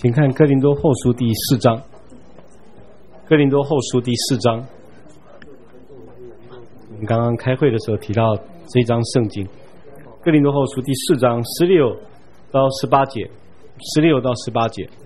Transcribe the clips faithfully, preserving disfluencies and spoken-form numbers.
请看哥林多后书第四章。哥林多后书第四章，我们刚刚开会的时候提到这章圣经。哥林多后书第四章十六到十八节，十六到十八节。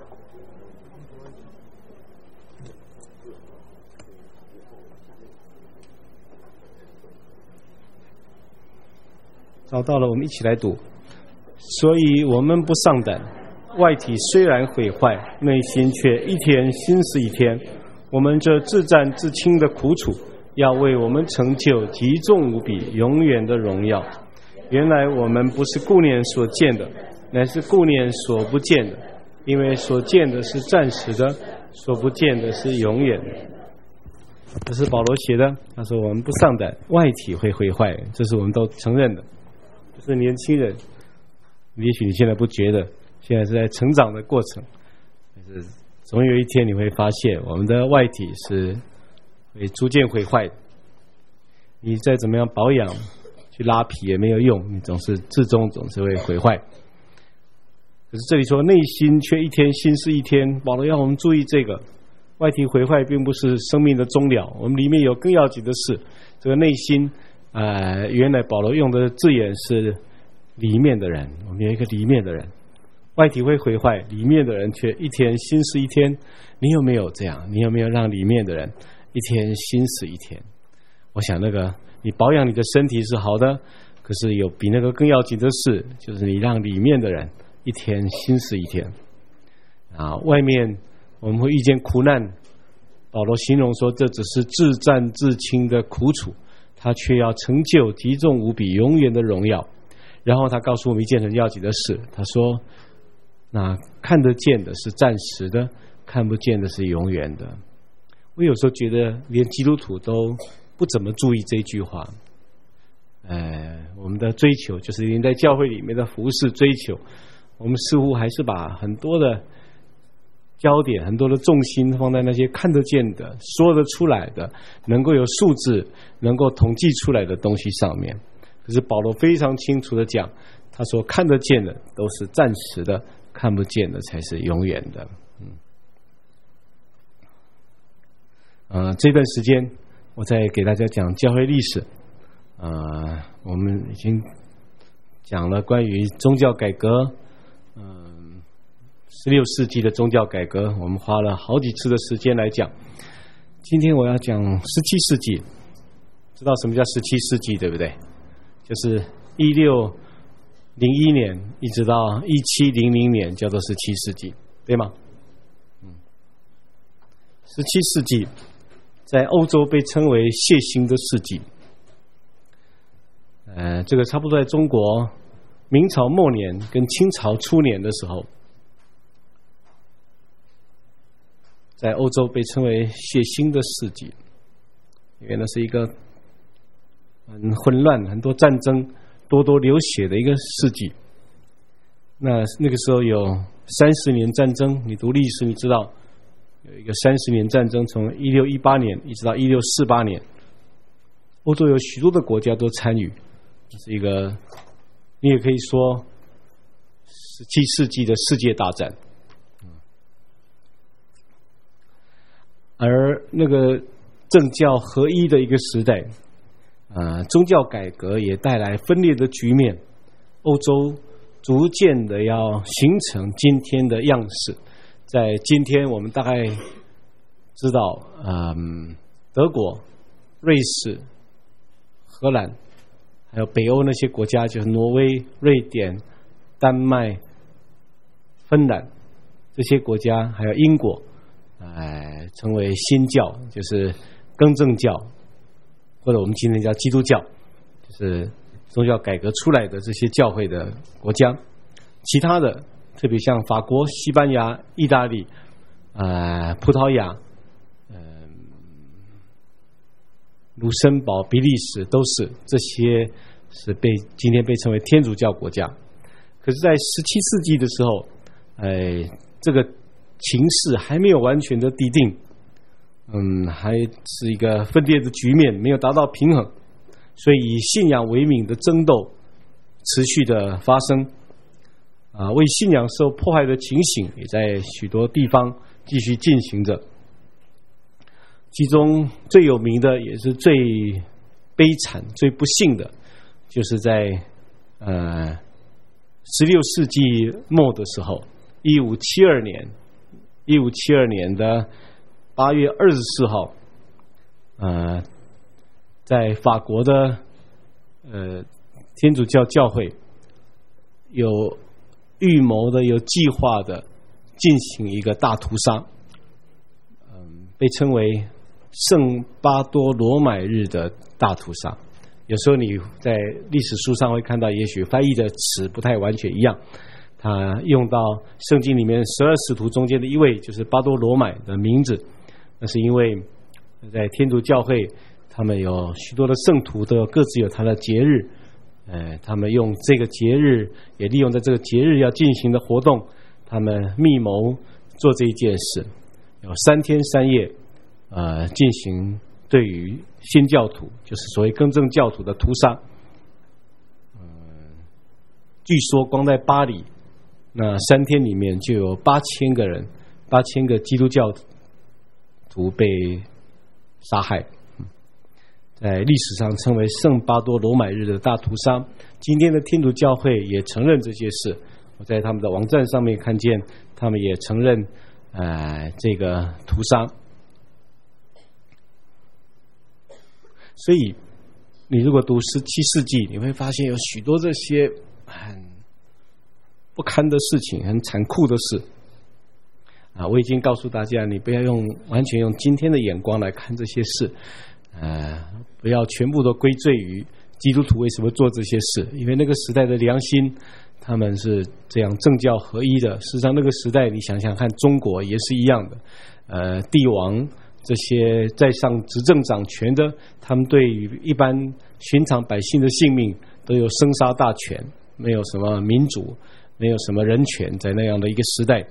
找到了，我们一起来读。所以我们不丧胆，外体虽然毁坏，内心却一天新似一天。我们这自战自轻的苦楚，要为我们成就极重无比永远的荣耀。原来我们不是顾念所见的，乃是顾念所不见的，因为所见的是暂时的，所不见的是永远的。这是保罗写的，他说我们不丧胆，外体会毁坏，这是我们都承认的。就是年轻人，也许你现在不觉得，现在是在成长的过程，但是总有一天你会发现，我们的外体是会逐渐毁坏的。你再怎么样保养，去拉皮也没有用，你总是至终总是会毁坏。可是这里说内心却一天新似一天，保罗要我们注意这个，外体毁坏并不是生命的终了，我们里面有更要紧的事。这个内心呃，原来保罗用的字眼是里面的人，我们有一个里面的人，外体会毁坏，里面的人却一天新似一天。你有没有这样？你有没有让里面的人一天新似一天？我想那个你保养你的身体是好的，可是有比那个更要紧的事，就是你让里面的人一天新似一天啊！外面我们会遇见苦难，保罗形容说这只是自战自轻的苦楚，他却要成就极重无比永远的荣耀。然后他告诉我们一件很要紧的事，他说那看得见的是暂时的，看不见的是永远的。我有时候觉得连基督徒都不怎么注意这句话。呃，我们的追求就是连在教会里面的服事追求，我们似乎还是把很多的焦点、很多的重心放在那些看得见的、说得出来的、能够有数字、能够统计出来的东西上面。可是保罗非常清楚的讲，他说看得见的都是暂时的，看不见的才是永远的。嗯，呃，这段时间我再给大家讲教会历史。呃，我们已经讲了关于宗教改革，嗯，十六世纪的宗教改革，我们花了好几次的时间来讲。今天我要讲十七世纪，知道什么叫十七世纪对不对？就是一六零一年一直到一七零零年叫做十七世纪，对吗？嗯，十七世纪在欧洲被称为血腥的世纪。呃，这个差不多在中国明朝末年跟清朝初年的时候，在欧洲被称为血腥的世纪，因为那是一个很混乱、很多战争、多多流血的一个世纪。那那个时候有三十年战争，你读历史你知道有一个三十年战争，从一六一八年一直到一六四八年，欧洲有许多的国家都参与，这是一个你也可以说十七世纪的世界大战。而那个政教合一的一个时代，呃，宗教改革也带来分裂的局面，欧洲逐渐的要形成今天的样式。在今天我们大概知道，嗯，德国、瑞士、荷兰，还有北欧那些国家，就是挪威、瑞典、丹麦、芬兰这些国家，还有英国，呃，称为新教，就是更正教，或者我们今天叫基督教，就是宗教改革出来的这些教会的国家。其他的特别像法国、西班牙、意大利、呃、葡萄牙、呃、卢森堡、比利时，都是这些是被今天被称为天主教国家。可是在十七世纪的时候，呃、这个情势还没有完全的底定，嗯，还是一个分裂的局面，没有达到平衡，所以以信仰为名的争斗持续的发生。 啊，为信仰受迫害的情形也在许多地方继续进行着。其中最有名的也是最悲惨、最不幸的，就是在呃十六世纪末的时候，一五七二年，一五七二年的八月二十四号，呃，在法国的呃天主教教会有预谋的、有计划的进行一个大屠杀，嗯，被称为圣巴多罗买日的大屠杀。有时候你在历史书上会看到，也许翻译的词不太完全一样，他用到圣经里面十二使徒中间的一位，就是巴多罗买的名字。那是因为在天主教会，他们有许多的圣徒都各自有他的节日，呃，他们用这个节日，也利用在这个节日要进行的活动，他们密谋做这一件事，有三天三夜，呃，进行对于新教徒，就是所谓更正教徒的屠杀。嗯，据说光在巴黎，那三天里面就有八千个人，八千个基督教徒被杀害。在历史上称为圣巴多罗买日的大屠杀。今天的天主教会也承认这些事，我在他们的网站上面看见，他们也承认呃这个屠杀。所以你如果读十七世纪，你会发现有许多这些很不堪的事情，很残酷的事啊！我已经告诉大家，你不要用完全用今天的眼光来看这些事，呃，不要全部都归罪于基督徒为什么做这些事，因为那个时代的良心，他们是这样政教合一的。事实上，那个时代你想想看，中国也是一样的，呃，帝王这些在上执政掌权的，他们对于一般寻常百姓的性命都有生杀大权，没有什么民主，没有什么人权，在那样的一个时代。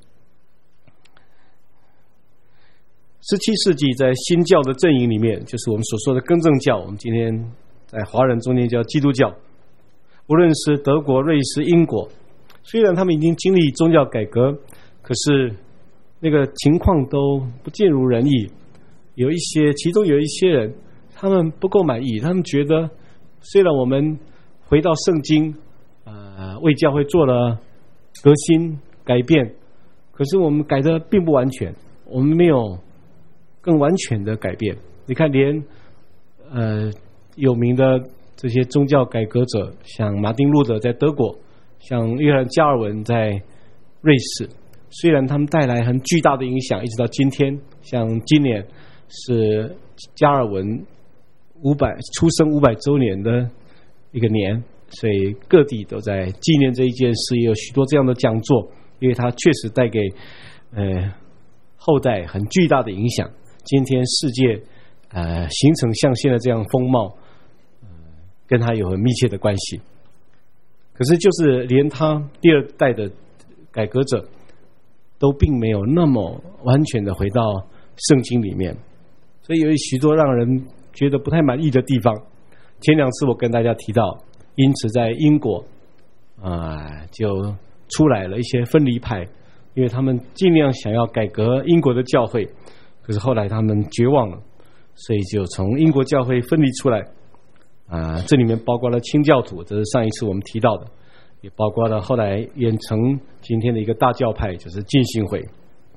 十七世纪在新教的阵营里面，就是我们所说的更正教，我们今天在华人中间叫基督教。无论是德国、瑞士、英国，虽然他们已经经历宗教改革，可是那个情况都不尽如人意。有一些，其中有一些人，他们不够满意，他们觉得虽然我们回到圣经，呃，为教会做了革新改变，可是我们改的并不完全，我们没有更完全的改变。你看，连呃有名的这些宗教改革者，像马丁路德在德国，像约翰加尔文在瑞士，虽然他们带来很巨大的影响，一直到今天，像今年是加尔文五百出生五百周年的一个年，所以各地都在纪念这一件事，也有许多这样的讲座，因为它确实带给呃后代很巨大的影响。今天世界呃形成像现在这样风貌，呃，跟他有很密切的关系。可是就是连他第二代的改革者都并没有那么完全的回到圣经里面，所以有许多让人觉得不太满意的地方。前两次我跟大家提到，因此在英国啊、呃、就出来了一些分离派，因为他们尽量想要改革英国的教会，可是后来他们绝望了，所以就从英国教会分离出来啊、呃，这里面包括了清教徒，这是上一次我们提到的，也包括了后来演成今天的一个大教派，就是浸信会。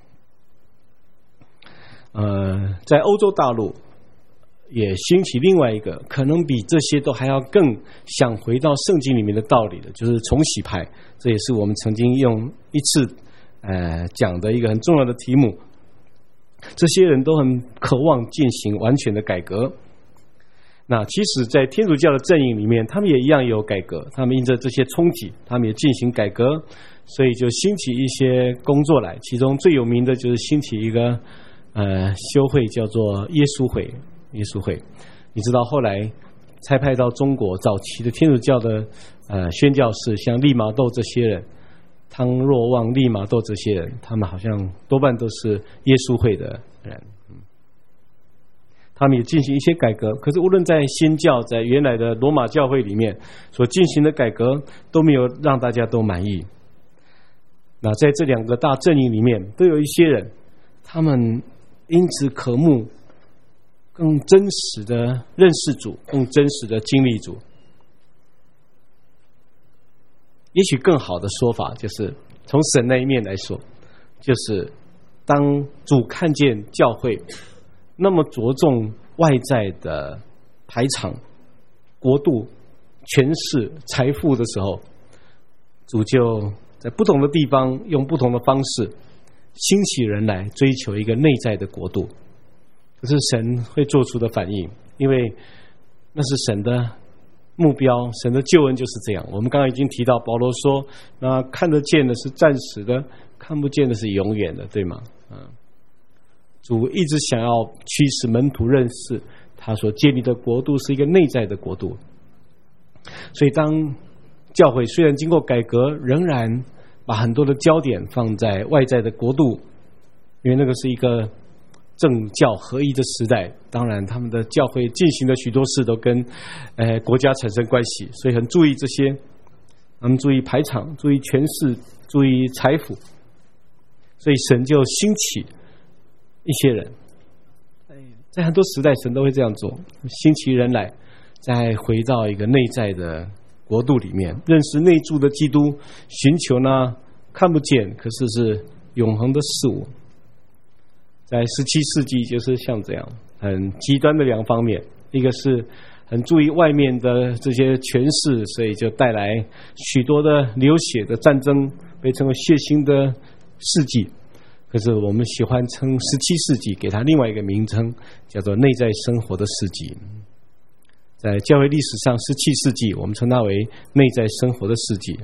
呃，在欧洲大陆也兴起另外一个可能比这些都还要更想回到圣经里面的道理的，就是重洗派。这也是我们曾经用一次呃讲的一个很重要的题目。这些人都很渴望进行完全的改革。那其实在天主教的阵营里面，他们也一样有改革，他们因着这些冲击，他们也进行改革，所以就兴起一些工作来。其中最有名的就是兴起一个呃修会，叫做耶稣会。耶稣会，你知道后来差派到中国早期的天主教的呃宣教士，像利玛窦这些人，汤若望、利玛窦这些人，他们好像多半都是耶稣会的人。嗯，他们也进行一些改革，可是无论在新教，在原来的罗马教会里面所进行的改革，都没有让大家都满意。 那在这两个大阵营里面，都有一些人，他们因此渴慕更真实的认识主，更真实的经历主。也许更好的说法就是从神那一面来说，就是当主看见教会那么着重外在的排场、国度、权势、财富的时候，主就在不同的地方用不同的方式兴起人来追求一个内在的国度。可是神会做出的反应，因为那是神的目标，神的救恩就是这样。我们刚刚已经提到，保罗说那看得见的是暂时的，看不见的是永远的，对吗？嗯，主一直想要驱使门徒认识他所建立的国度是一个内在的国度。所以当教会虽然经过改革，仍然把很多的焦点放在外在的国度，因为那个是一个政教合一的时代，当然他们的教会进行的许多事都跟呃国家产生关系，所以很注意这些，他们注意排场，注意权势，注意财富，所以神就兴起一些人，在很多时代神都会这样做，兴起人来再回到一个内在的国度里面，认识内住的基督，寻求呢看不见可是是永恒的事物。在十七世纪就是像这样很极端的两方面，一个是很注意外面的这些权势，所以就带来许多的流血的战争，被称为血腥的世纪。可是我们喜欢称十七世纪，给它另外一个名称，叫做内在生活的世纪。在教会历史上，十七世纪我们称它为内在生活的世纪。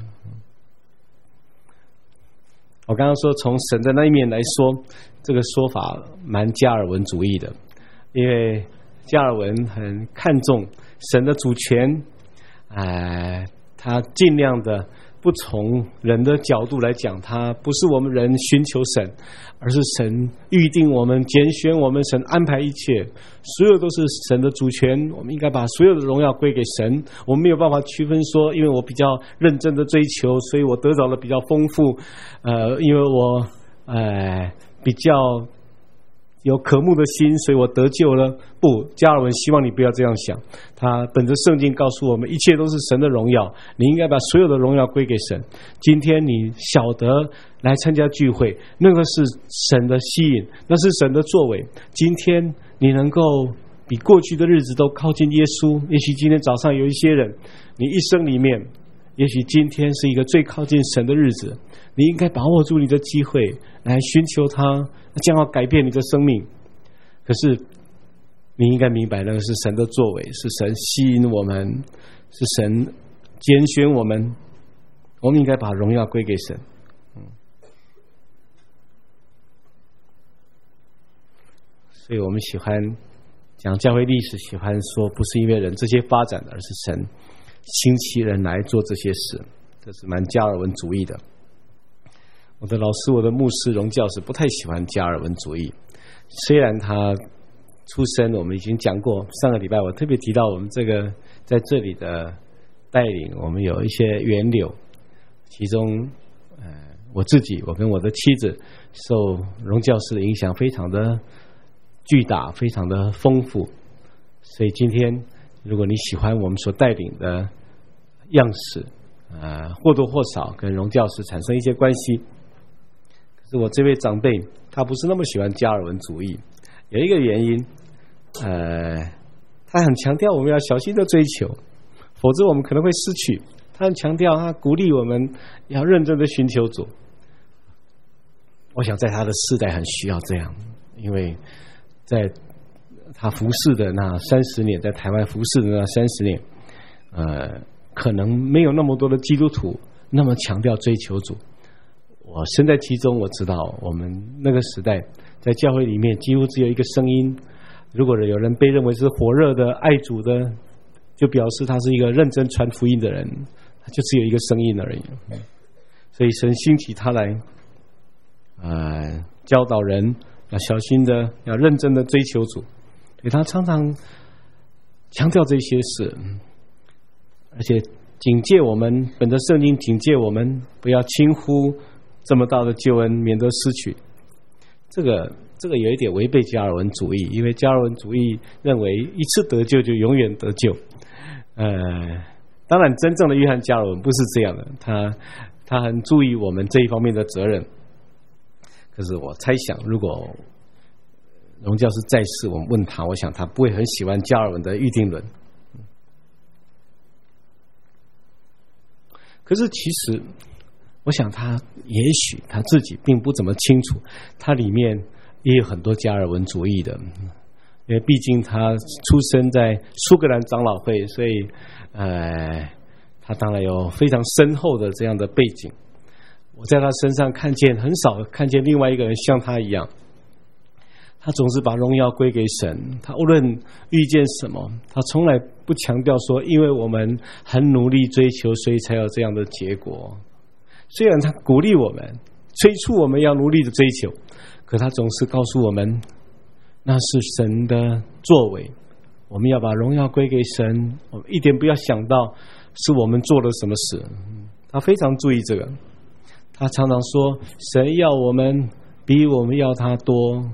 我刚刚说从神的那一面来说，这个说法蛮加尔文主义的，因为加尔文很看重神的主权，呃、他尽量的不从人的角度来讲，他不是我们人寻求神，而是神预定我们，拣选我们，神安排一切，所有都是神的主权，我们应该把所有的荣耀归给神。我们没有办法区分说，因为我比较认真的追求，所以我得到了比较丰富，呃，因为我呃比较有渴慕的心，所以我得救了。不，加尔文希望你不要这样想，他本着圣经告诉我们，一切都是神的荣耀，你应该把所有的荣耀归给神。今天你晓得来参加聚会，那个是神的吸引，那是神的作为。今天你能够比过去的日子都靠近耶稣，也许今天早上有一些人，你一生里面也许今天是一个最靠近神的日子，你应该把握住你的机会来寻求他，将要改变你的生命。可是你应该明白，那个是神的作为，是神吸引我们，是神拣选我们，我们应该把荣耀归给神。嗯，所以我们喜欢讲教会历史，喜欢说不是因为人这些发展，而是神兴起人来做这些事，这是蛮加尔文主义的。我的老师，我的牧师荣教士不太喜欢加尔文主义，虽然他出身我们已经讲过，上个礼拜我特别提到我们这个在这里的带领，我们有一些源流，其中呃我自己我跟我的妻子受荣教士的影响非常的巨大，非常的丰富。所以今天如果你喜欢我们所带领的样式，呃或多或少跟荣教士产生一些关系。可是我这位长辈他不是那么喜欢加尔文主义，有一个原因，呃，他很强调我们要小心的追求，否则我们可能会失去。他很强调，他鼓励我们要认真的寻求主。我想在他的世代很需要这样，因为在他服侍的那三十年，在台湾服侍的那三十年，呃，可能没有那么多的基督徒那么强调追求主。我身在其中，我知道我们那个时代在教会里面几乎只有一个声音，如果有人被认为是火热的爱主的，就表示他是一个认真传福音的人，他就只有一个声音而已。所以神兴起他来呃，教导人要小心的，要认真的追求主，所以他常常强调这些事，而且警戒我们，本着圣经警戒我们不要轻忽这么大的救恩免得失去。这个这个有一点违背加尔文主义，因为加尔文主义认为一次得救就永远得救。呃，当然真正的约翰加尔文不是这样的，他他很注意我们这一方面的责任。可是我猜想，如果荣教师在世，我们问他，我想他不会很喜欢加尔文的预定论。可是其实我想他也许他自己并不怎么清楚，他里面也有很多加尔文主义的，因为毕竟他出生在苏格兰长老会，所以呃，他当然有非常深厚的这样的背景。我在他身上看见很少看见另外一个人像他一样，他总是把荣耀归给神，他无论遇见什么，他从来不强调说因为我们很努力追求所以才有这样的结果。虽然他鼓励我们催促我们要努力的追求，可他总是告诉我们那是神的作为，我们要把荣耀归给神，我们一点不要想到是我们做了什么事。他非常注意这个，他常常说神要我们比我们要他多，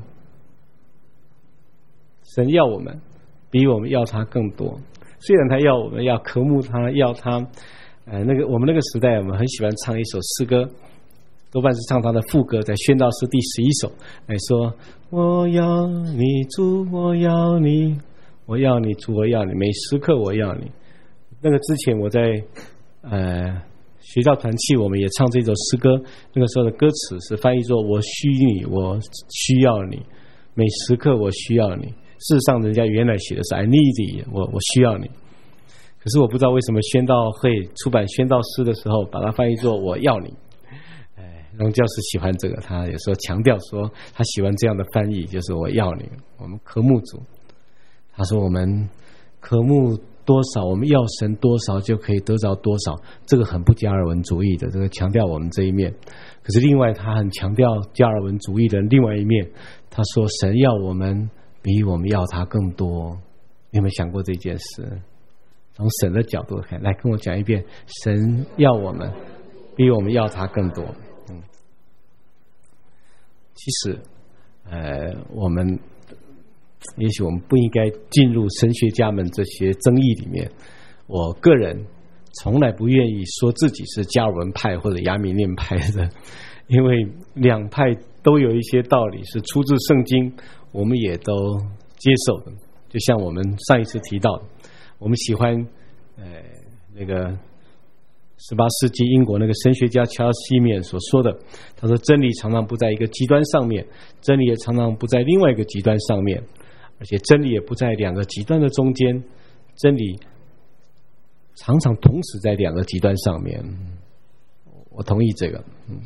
神要我们比我们要他更多。虽然他要我们要渴慕他，要他呃，那个我们那个时代我们很喜欢唱一首诗歌，多半是唱他的副歌，在宣道诗第十一首来说，我要你主，我要你，我要你主，我要你，每时刻我要你。那个之前我在呃学校团契我们也唱这首诗歌，那个时候的歌词是翻译作我需你，我需要你，每时刻我需要你。事实上人家原来写的是 I need you， 我我需要你。可是我不知道为什么宣道会出版宣道诗的时候把它翻译作我要你。哎，荣教师喜欢这个，他有时候强调说他喜欢这样的翻译，就是我要你，我们渴慕主。他说我们渴慕多少，我们要神多少就可以得着多少，这个很不加尔文主义的，这个强调我们这一面。可是另外他很强调加尔文主义的另外一面，他说神要我们比我们要他更多。你有没有想过这件事？从神的角度看，来跟我讲一遍，神要我们比我们要他更多。嗯，其实呃我们也许我们不应该进入神学家们这些争议里面。我个人从来不愿意说自己是加尔文派或者亚米念派的，因为两派都有一些道理是出自圣经，我们也都接受的。就像我们上一次提到的，我们喜欢呃那个十八世纪英国那个神学家乔尔斯西面所说的，他说真理常常不在一个极端上面，真理也常常不在另外一个极端上面，而且真理也不在两个极端的中间，真理常常同时在两个极端上面。我同意这个。嗯，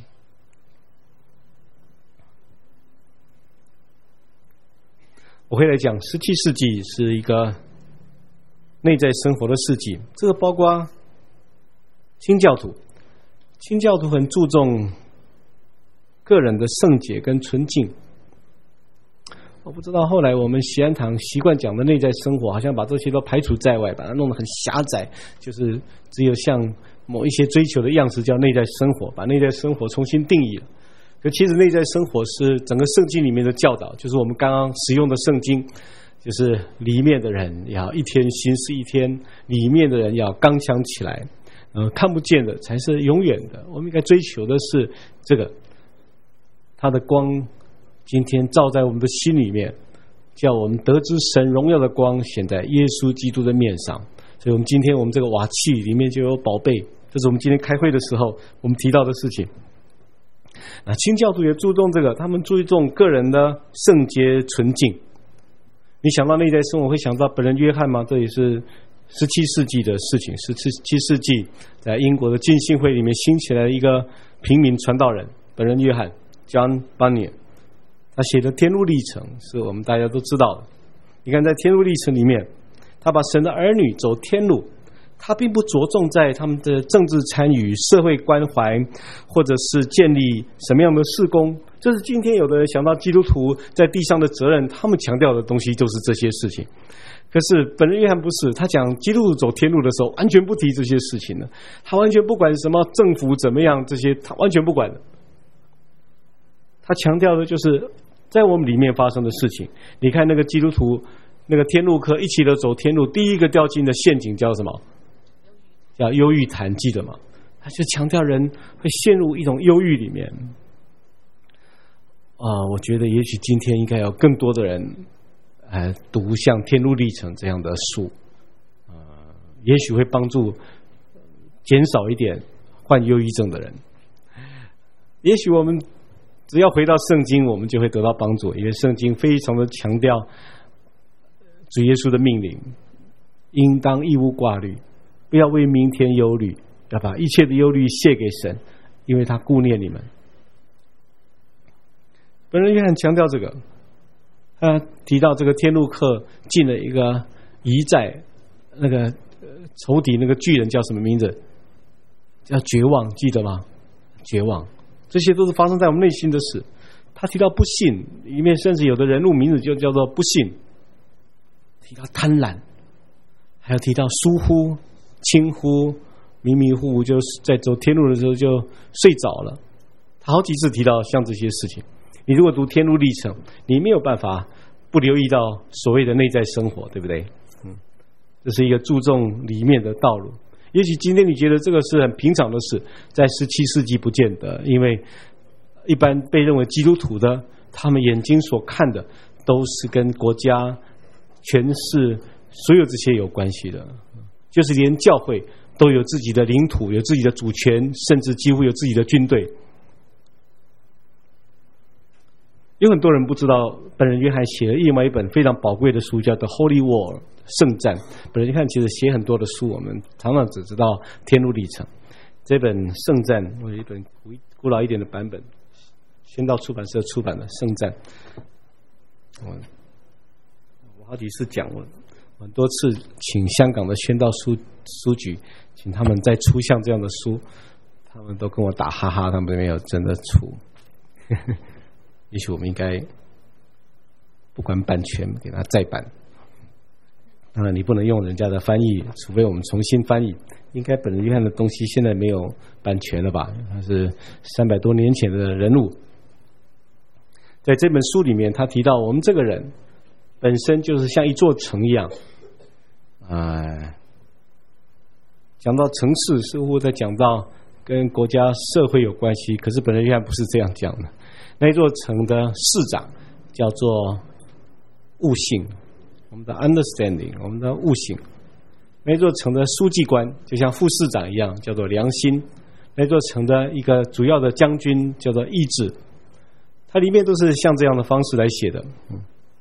我会来讲十七世纪是一个内在生活的世纪，这个包括清教徒，清教徒很注重个人的圣洁跟纯净。我不知道后来我们锡安堂习惯讲的内在生活，好像把这些都排除在外，把它弄得很狭窄，就是只有像某一些追求的样式叫内在生活，把内在生活重新定义了。可其实内在生活是整个圣经里面的教导，就是我们刚刚使用的圣经，就是里面的人要一天新似一天，里面的人要刚强起来，呃，看不见的才是永远的。我们应该追求的是这个，他的光今天照在我们的心里面，叫我们得知神荣耀的光显在耶稣基督的面上。所以我们今天我们这个瓦器里面就有宝贝，这是我们今天开会的时候我们提到的事情。那清教徒也注重这个，他们注重个人的圣洁纯净。你想到内在生活会想到本人约翰吗？这也是十七世纪的事情。十七世纪在英国的浸信会里面兴起来一个平民传道人，本人约翰 John Bunyan， 他写的天路历程是我们大家都知道的。你看在天路历程里面，他把神的儿女走天路，他并不着重在他们的政治参与、社会关怀，或者是建立什么样的事工。这是今天有的人想到基督徒在地上的责任，他们强调的东西就是这些事情。可是本人约翰不是，他讲基督徒走天路的时候完全不提这些事情的，他完全不管什么政府怎么样，这些他完全不管的。 他强调的就是在我们里面发生的事情。你看那个基督徒，那个天路客一起的走天路，第一个掉进的陷阱叫什么？叫忧郁谈，记得吗？他就强调人会陷入一种忧郁里面。啊、呃，我觉得也许今天应该有更多的人，呃，读像《天路历程》这样的书，呃，也许会帮助减少一点患忧郁症的人。也许我们只要回到圣经，我们就会得到帮助，因为圣经非常的强调主耶稣的命令，应当一无挂虑，不要为明天忧虑，要把一切的忧虑卸给神，因为他顾念你们。本人约翰强调这个，他提到这个天路客进了一个疑寨，那个仇敌那个巨人叫什么名字？叫绝望，记得吗？绝望，这些都是发生在我们内心的事。他提到不信，里面甚至有的人物名字就叫做不信，提到贪婪，还有提到疏忽、轻忽、迷迷糊糊，就是在走天路的时候就睡着了。他好几次提到像这些事情。你如果读天路历程，你没有办法不留意到所谓的内在生活，对不对？嗯，这是一个注重里面的道路。也许今天你觉得这个是很平常的事，在十七世纪不见得，因为一般被认为基督徒的，他们眼睛所看的都是跟国家、权势、所有这些有关系的，就是连教会都有自己的领土，有自己的主权，甚至几乎有自己的军队。有很多人不知道，本人约翰写了另外一本非常宝贵的书，叫做《Holy War》圣战。本人约翰其实写很多的书，我们常常只知道天路历程。这本圣战，我有一本古老一点的版本，宣道出版社出版的圣战。我我好几次讲，我很多次请香港的宣道书书局，请他们再出像这样的书，他们都跟我打哈哈，他们没有真的出。也许我们应该不管版权，给他再版。当然，你不能用人家的翻译，除非我们重新翻译。应该本人约翰的东西现在没有版权了吧？他是三百多年前的人物。在这本书里面，他提到我们这个人本身就是像一座城一样。呃，讲到城市，似乎在讲到跟国家社会有关系，可是本人约翰不是这样讲的。那座城的市长叫做悟性，我们的 understanding， 我们的悟性。那座城的书记官就像副市长一样，叫做良心。那座城的一个主要的将军叫做意志。它里面都是像这样的方式来写的。嗯，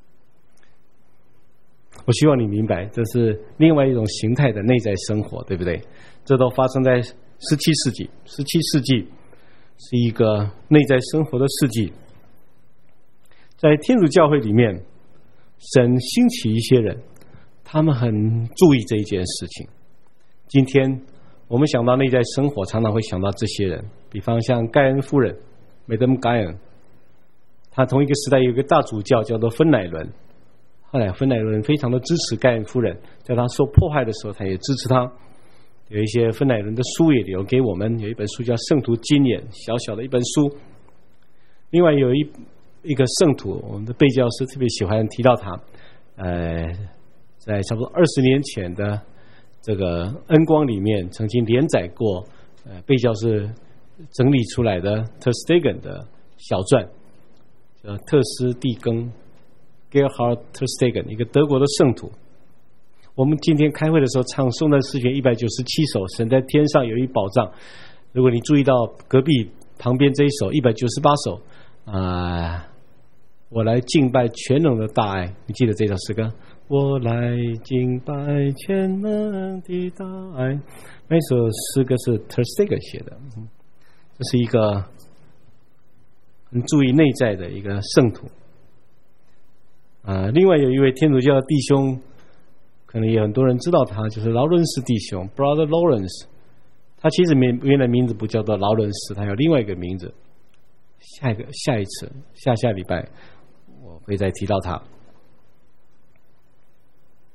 我希望你明白，这是另外一种形态的内在生活，对不对？这都发生在十七世纪。十七世纪是一个内在生活的世纪。在天主教会里面，神兴起一些人，他们很注意这一件事情。今天我们想到内在生活，常常会想到这些人，比方像盖恩夫人 Madame Guyon， 他同一个时代有一个大主教叫做芬乃伦，后来芬乃伦非常的支持盖恩夫人，在他受迫害的时候，他也支持他。有一些芬乃伦的书也留给我们，有一本书叫《圣徒经验》，小小的一本书。另外有一一个圣徒，我们的贝教师特别喜欢提到他，呃，在差不多二十年前的这个恩光里面，曾经连载过呃贝教师整理出来的特斯蒂根的小传，叫特斯蒂根 Gerhard Tersteegen， 一个德国的圣徒。我们今天开会的时候唱颂赞诗篇一百九十七首，神在天上有一宝藏。如果你注意到隔壁旁边这一首一百九十八首啊、呃，我来敬拜全能的大爱，你记得这首诗歌？我来敬拜全能的大爱。那首诗歌是 Tersteegen 写的，这是一个很注意内在的一个圣徒啊、呃。另外有一位天主教的弟兄，可能也很多人知道他，就是劳伦斯弟兄 Brother Lawrence。 他其实原来名字不叫做劳伦斯，他有另外一个名字。下一个下一次下下礼拜我会再提到他。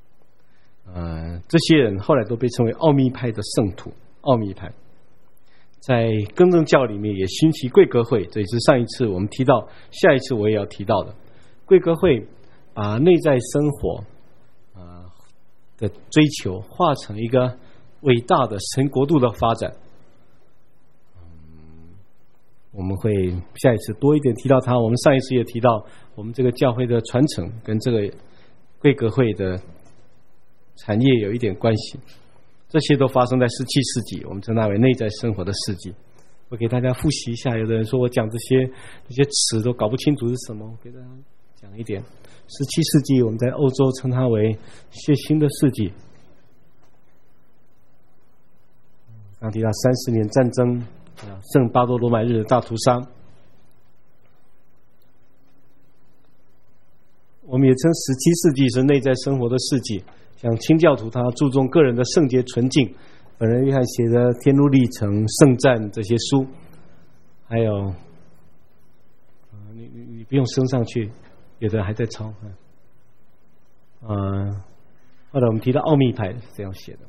呃，这些人后来都被称为奥秘派的圣徒。奥秘派在更正教里面也兴起贵格会，这也是上一次我们提到，下一次我也要提到的。贵格会把内在生活啊的追求化成一个伟大的神国度的发展。嗯，我们会下一次多一点提到它。我们上一次也提到，我们这个教会的传承跟这个贵格会的产业有一点关系。这些都发生在十七世纪，我们称它为内在生活的世纪。我给大家复习一下，有的人说我讲这些这些词都搞不清楚是什么，我给大家讲一点。十七世纪我们在欧洲称它为血腥的世纪。刚提到三十年战争，圣巴多罗买日的大屠杀。我们也称十七世纪是内在生活的世纪。像清教徒，他注重个人的圣洁纯净，本人约翰写的《天路历程》《圣战》这些书，还有，呃、你你你不用升上去，有的还在抄。嗯、呃，后来我们提到奥秘派是这样写的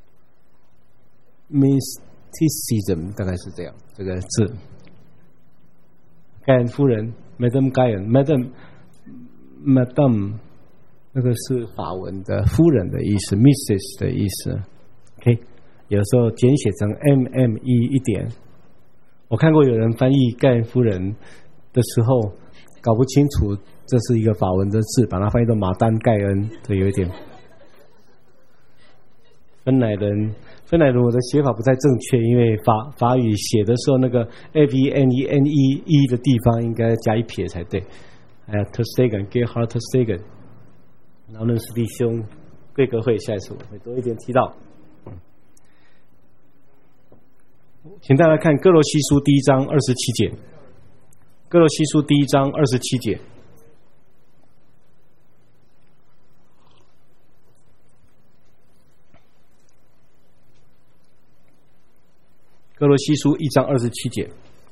，mysticism 大概是这样这个字。盖恩夫人 ，Madame 盖恩 ，Madame Madame。那个是法文的夫人的意思 ，Missus 的意思 ，OK， 有时候简写成 M M E 一点。我看过有人翻译盖恩夫人的时候，搞不清楚这是一个法文的字，把它翻译成马丹盖恩，这有一点。芬兰人，芬兰人我的写法不太正确，因为法法语写的时候那个 F E N E N E E 的地方应该加一撇才对。还有 Tersteegen，Gerhard Tersteegen。劳伦斯弟兄贵格会，下一次我会多一点提到。请大家看哥罗西书第一章二十七节。哥罗西书第一章二十七节。哥罗西书一章二十七节。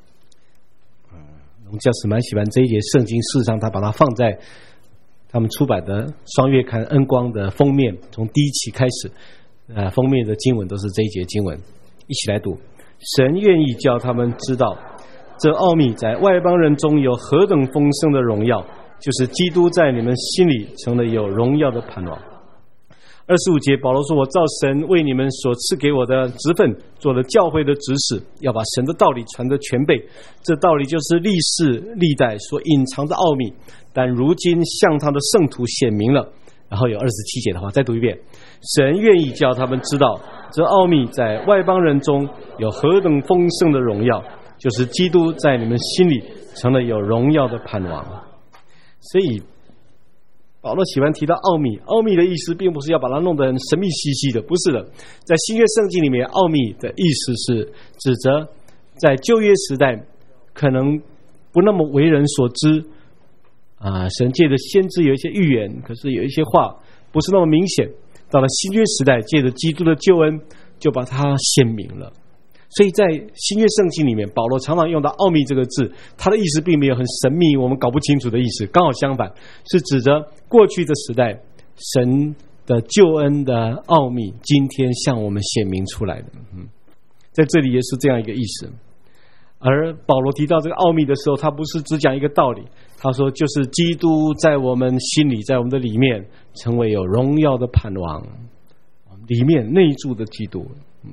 我们教士蛮喜欢这一节圣经，事实上他把它放在他们出版的双月刊《恩光》的封面，从第一期开始，呃，封面的经文都是这一节经文。一起来读：神愿意叫他们知道，这奥秘在外邦人中有何等丰盛的荣耀，就是基督在你们心里成了有荣耀的盼望。二十五节，保罗说：“我照神为你们所赐给我的职分，做了教会的执事，要把神的道理传得全备。这道理就是历世历代所隐藏的奥秘，但如今向他的圣徒显明了。”然后有二十七节的话，再读一遍：神愿意叫他们知道，这奥秘在外邦人中有何等丰盛的荣耀，就是基督在你们心里成了有荣耀的盼望。所以保罗喜欢提到奥秘，奥秘的意思并不是要把它弄得很神秘兮兮的，不是的。在新约圣经里面，奥秘的意思是指着在旧约时代可能不那么为人所知啊，神借着先知有一些预言，可是有一些话不是那么明显。到了新约时代，借着基督的救恩，就把它显明了。所以在新约圣经里面，保罗常常用到奥秘这个字，它的意思并没有很神秘我们搞不清楚的意思，刚好相反，是指着过去的时代神的救恩的奥秘今天向我们显明出来的。嗯，在这里也是这样一个意思。而保罗提到这个奥秘的时候，他不是只讲一个道理，他说就是基督在我们心里，在我们的里面成为有荣耀的盼望，里面内住的基督。嗯，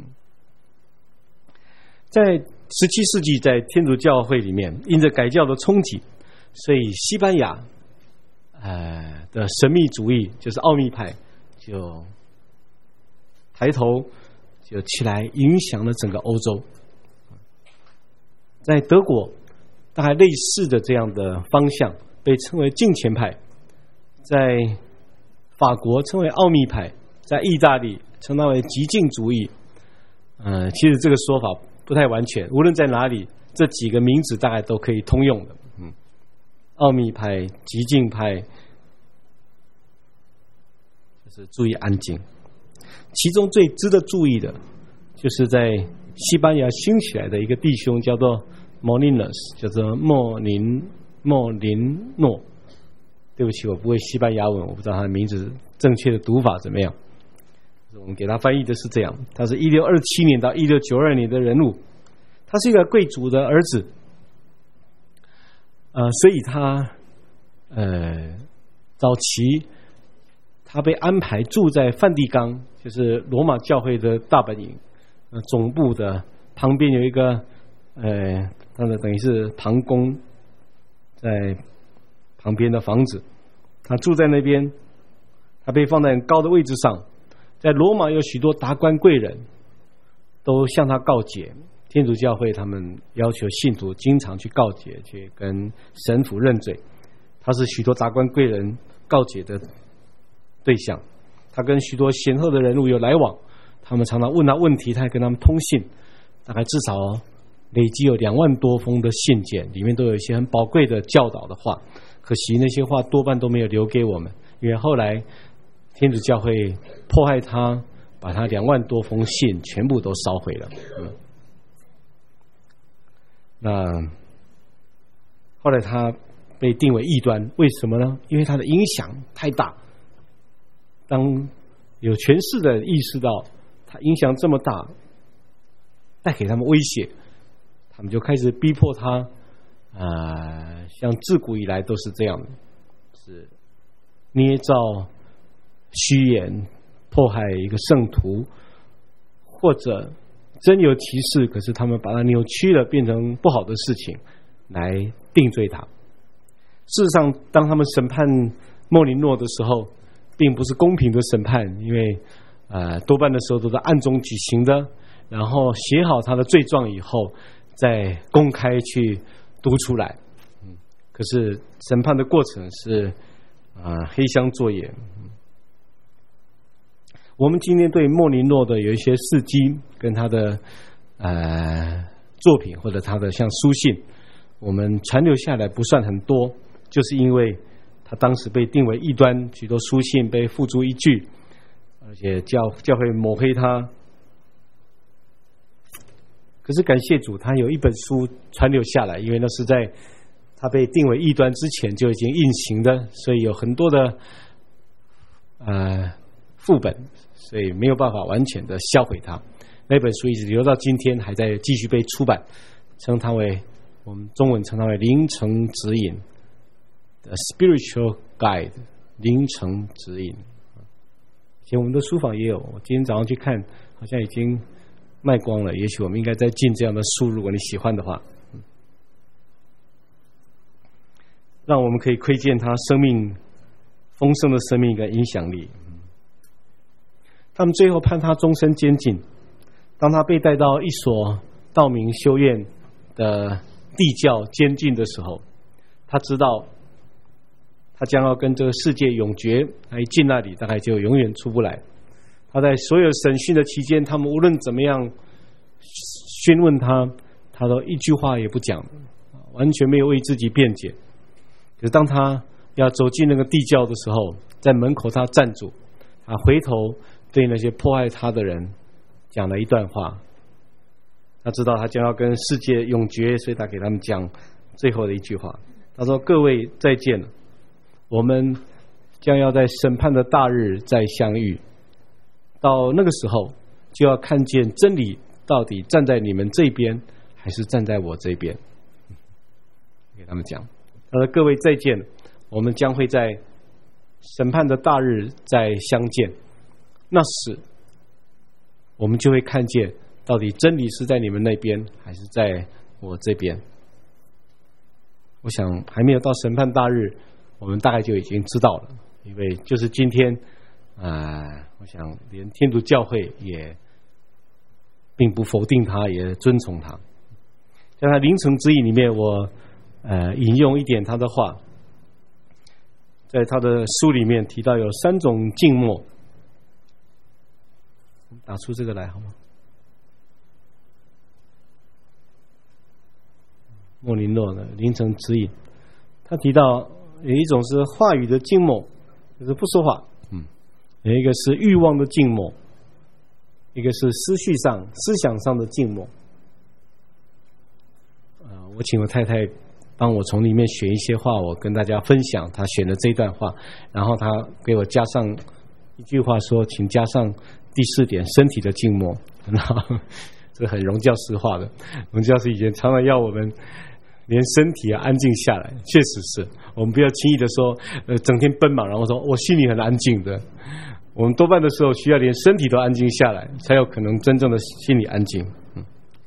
在十七世纪，在天主教会里面，因着改教的冲击，所以西班牙呃的神秘主义，就是奥秘派，就抬头就起来，影响了整个欧洲。在德国，大概类似的这样的方向被称为敬虔派，在法国称为奥秘派，在意大利称它为极静主义。呃，其实这个说法不太完全，无论在哪里，这几个名字大概都可以通用的。嗯，奥秘派、极静派，就是注意安静。其中最值得注意的，就是在西班牙兴起来的一个弟兄，叫做 Molinos， 叫做莫林莫林诺。对不起，我不会西班牙文，我不知道他的名字正确的读法怎么样。我们给他翻译的是这样：他是一六二七年到一六九二年的人物， 他是一个贵族的儿子，呃，所以他呃早期他被安排住在梵蒂冈，就是罗马教会的大本营，呃，总部的旁边有一个呃，他的等于是旁宫，在旁边的房子，他住在那边，他被放在很高的位置上。在罗马有许多达官贵人都向他告解，天主教会他们要求信徒经常去告解，去跟神父认罪，他是许多达官贵人告解的对象。他跟许多显赫的人物有来往，他们常常问他问题，他还跟他们通信，大概至少累积有两万多封的信件，里面都有一些很宝贵的教导的话，可惜那些话多半都没有留给我们，因为后来天主教会迫害他，把他两万多封信全部都烧毁了。嗯，那后来他被定为异端，为什么呢？因为他的影响太大。当有权势的人意识到他影响这么大，带给他们威胁，他们就开始逼迫他。呃，像自古以来都是这样的，是捏造虚言迫害一个圣徒，或者真有其事，可是他们把它扭曲了，变成不好的事情来定罪他。事实上，当他们审判莫林诺的时候，并不是公平的审判，因为呃多半的时候都是暗中举行的，然后写好他的罪状以后，再公开去读出来。嗯，可是审判的过程是啊、呃、黑箱作业。我们今天对莫林诺的有一些事迹，跟他的呃作品或者他的像书信，我们传留下来不算很多，就是因为他当时被定为异端，许多书信被付诸一炬，而且教教会抹黑他。可是感谢主，他有一本书传留下来，因为那是在他被定为异端之前就已经印行的，所以有很多的呃副本，所以没有办法完全的销毁它。那本书一直留到今天，还在继续被出版，称它为我们中文称它为灵程指引 The Spiritual Guide 灵程指引。以前我们的书房也有，我今天早上去看，好像已经卖光了，也许我们应该再进这样的书，如果你喜欢的话，让我们可以窥见他生命丰盛的生命跟影响力。他们最后判他终身监禁。当他被带到一所道明修院的地窖监禁的时候，他知道他将要跟这个世界永绝，他一进那里大概就永远出不来。他在所有审讯的期间，他们无论怎么样询问他，他都一句话也不讲，完全没有为自己辩解。可是当他要走进那个地窖的时候，在门口他站住，他回头对那些迫害他的人讲了一段话。他知道他将要跟世界永绝，所以他给他们讲最后的一句话。他说：各位再见了，我们将要在审判的大日再相遇，到那个时候就要看见真理到底站在你们这边还是站在我这边。给他们讲，他说：各位再见了，我们将会在审判的大日再相见，那时我们就会看见到底真理是在你们那边还是在我这边。我想还没有到审判大日，我们大概就已经知道了，因为就是今天呃，我想连天主教会也并不否定他，也尊崇他。在他灵程指引里面，我呃引用一点他的话，在他的书里面提到有三种静默。打出这个来好吗？莫林诺的灵程指引，他提到有一种是话语的静默，就是不说话，嗯，有一个是欲望的静默，一个是思绪上、思想上的静默。呃，我请我太太帮我从里面选一些话，我跟大家分享。她选了这段话，然后她给我加上一句话说：“请加上第四点，身体的静默。” 这很荣教师化的。荣教师以前常常要我们连身体啊安静下来，确实是我们不要轻易的说，呃，整天奔忙，然后说我心里很安静的。我们多半的时候需要连身体都安静下来，才有可能真正的心里安静。嗯，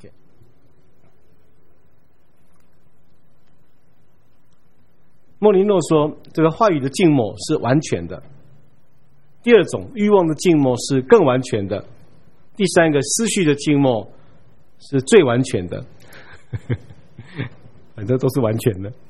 莫尼诺说，这个话语的静默是完全的。第二种，欲望的静默是更完全的。第三个，思绪的静默是最完全的。反正都是完全的。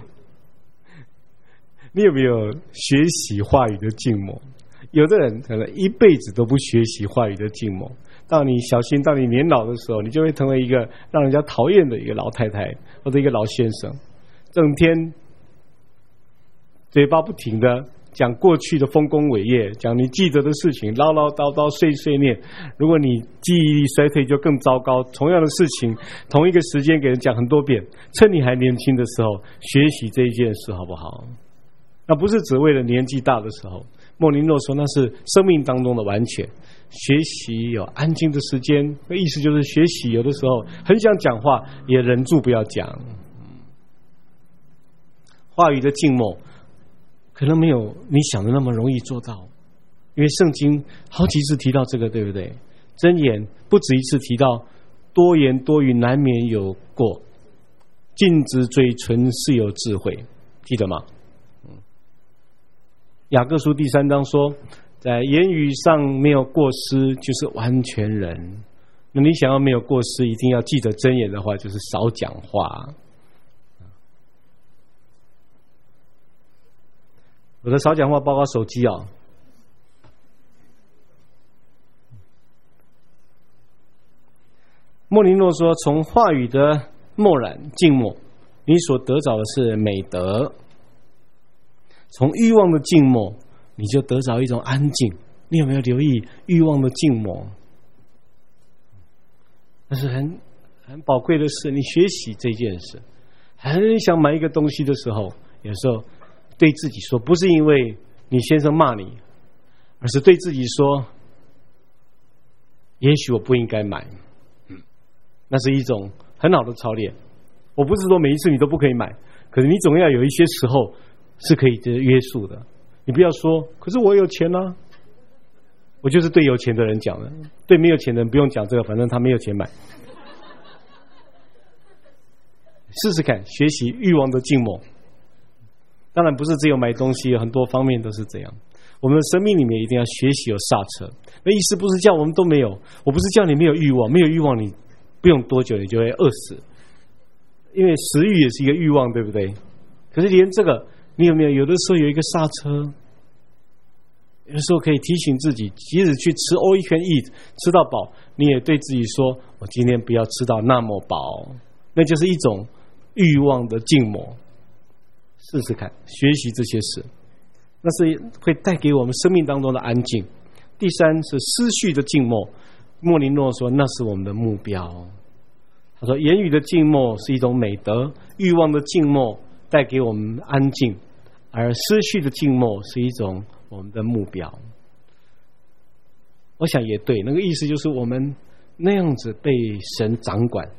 你有没有学习话语的静默？有的人可能一辈子都不学习话语的静默，到你小心到你年老的时候，你就会成为一个让人家讨厌的一个老太太或者一个老先生，整天嘴巴不停的讲过去的丰功伟业，讲你记得的事情，唠唠叨叨碎碎念。如果你记忆力衰退就更糟糕，同样的事情同一个时间给人讲很多遍，趁你还年轻的时候学习这一件事好不好？那不是只为了年纪大的时候。莫尼诺说那是生命当中的完全。学习有安静的时间，意思就是学习有的时候很想讲话也忍住不要讲。话语的静默可能没有你想的那么容易做到，因为圣经好几次提到这个，对不对？箴言不止一次提到多言多语难免有过，禁止嘴唇是有智慧，记得吗？雅各书第三章说，在言语上没有过失就是完全人。那你想要没有过失，一定要记得箴言的话，就是少讲话。我的少讲话包括手机啊。莫尼诺说，从话语的默然静默，你所得着的是美德；从欲望的静默，你就得着一种安静。你有没有留意欲望的静默？那是很很宝贵的事。你学习这件事，很想买一个东西的时候，有时候对自己说，不是因为你先生骂你，而是对自己说，也许我不应该买。那是一种很好的操练。我不是说每一次你都不可以买，可是你总要有一些时候是可以约束的。你不要说，可是我有钱啊。我就是对有钱的人讲的，对没有钱的人不用讲这个，反正他没有钱买。试试看，学习欲望的静默。当然不是只有买东西，很多方面都是这样。我们的生命里面一定要学习有刹车。那意思不是叫我们都没有，我不是叫你没有欲望，没有欲望你不用多久你就会饿死，因为食欲也是一个欲望，对不对？可是连这个，你有没有有的时候有一个刹车？有的时候可以提醒自己，即使去吃 all you can eat 吃到饱，你也对自己说，我今天不要吃到那么饱。那就是一种欲望的静默。试试看，学习这些事，那是会带给我们生命当中的安静。第三是思绪的静默。莫尼诺说，那是我们的目标。他说，言语的静默是一种美德，欲望的静默带给我们安静，而思绪的静默是一种我们的目标。我想也对，那个意思就是我们那样子被神掌管，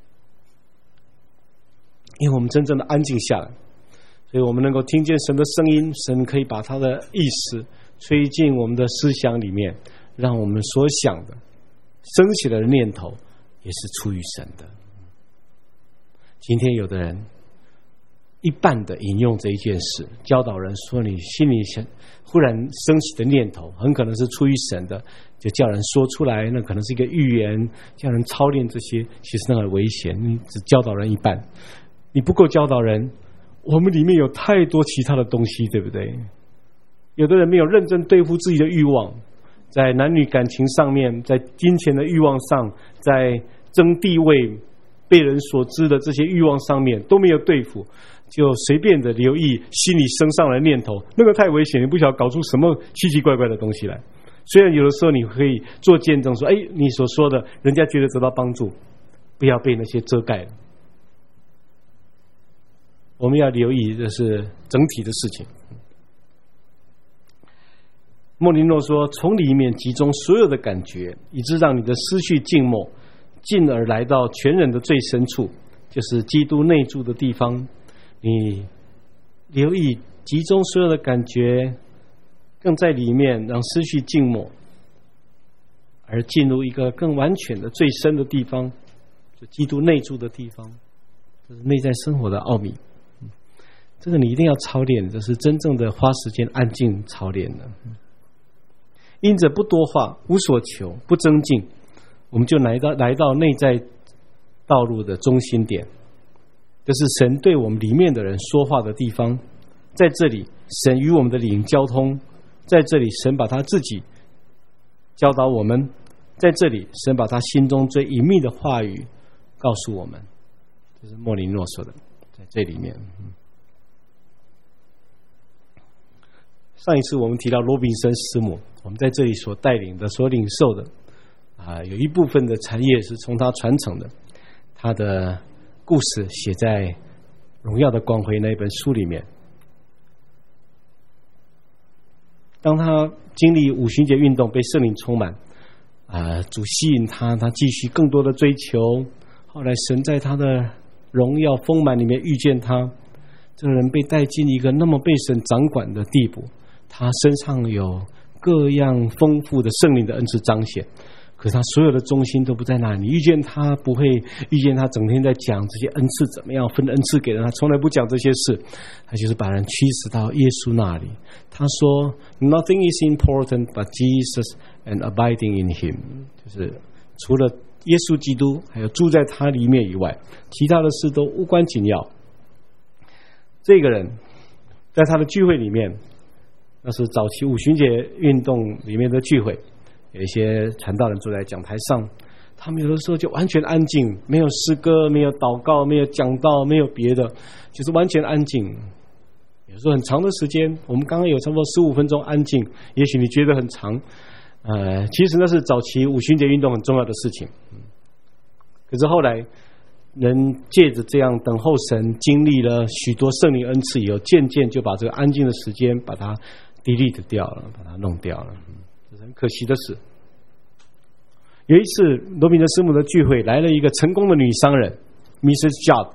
因为我们真正的安静下来，所以我们能够听见神的声音，神可以把他的意思吹进我们的思想里面，让我们所想的升起来的念头也是出于神的。今天有的人一半的引用这一件事，教导人说，你心里想忽然升起的念头很可能是出于神的，就叫人说出来，那可能是一个预言，叫人操练这些，其实那很危险。你只教导人一半，你不够教导人。我们里面有太多其他的东西，对不对？有的人没有认真对付自己的欲望，在男女感情上面，在金钱的欲望上，在争地位被人所知的这些欲望上面都没有对付，就随便的留意心里升上来的念头，那个太危险，你不晓得搞出什么奇奇怪怪的东西来。虽然有的时候你可以做见证说，哎，你所说的人家觉得得到帮助，不要被那些遮盖了。我们要留意的是整体的事情。莫尼诺说，从里面集中所有的感觉，以致让你的思绪静默， 进而来到全人的最深处，就是基督内住的地方。你留意集中所有的感觉，更在里面让思绪静默，而进入一个更完全的最深的地方，就基督内住的地方，这是内在生活的奥秘。这个你一定要操练，这是真正的花时间安静操练的。因着不多话，无所求，不增进，我们就来到来到内在道路的中心点，这是神对我们里面的人说话的地方。在这里，神与我们的灵交通，在这里，神把他自己教导我们，在这里，神把他心中最隐秘的话语告诉我们。这是莫里诺说的，在这里面。上一次我们提到罗宾森师母，我们在这里所带领的、所领受的啊，有一部分的产业是从他传承的。他的故事写在《荣耀的光辉》那本书里面。当他经历五旬节运动，被圣灵充满，啊，主吸引他，他继续更多的追求。后来神在他的荣耀丰满里面遇见他，这个人被带进一个那么被神掌管的地步。他身上有各样丰富的圣灵的恩赐彰显，可是他所有的中心都不在那里。你遇见他，不会遇见他整天在讲这些恩赐怎么样分恩赐给人，他从来不讲这些事，他就是把人驱使到耶稣那里。他说 Nothing is important but Jesus and abiding in him， 就是除了耶稣基督还有住在他里面以外，其他的事都无关紧要。这个人在他的聚会里面，那是早期五旬节运动里面的聚会，有一些传道人坐在讲台上，他们有的时候就完全安静，没有诗歌，没有祷告，没有讲道，没有别的，就是完全安静。有时候很长的时间，我们刚刚有差不多十五分钟安静，也许你觉得很长，呃，其实那是早期五旬节运动很重要的事情。可是后来人借着这样等候神，经历了许多圣灵恩赐以后，渐渐就把这个安静的时间把它 delete 掉了，把它弄掉了，这是很可惜的事。有一次罗宾的师母的聚会，来了一个成功的女商人 Missus Judd，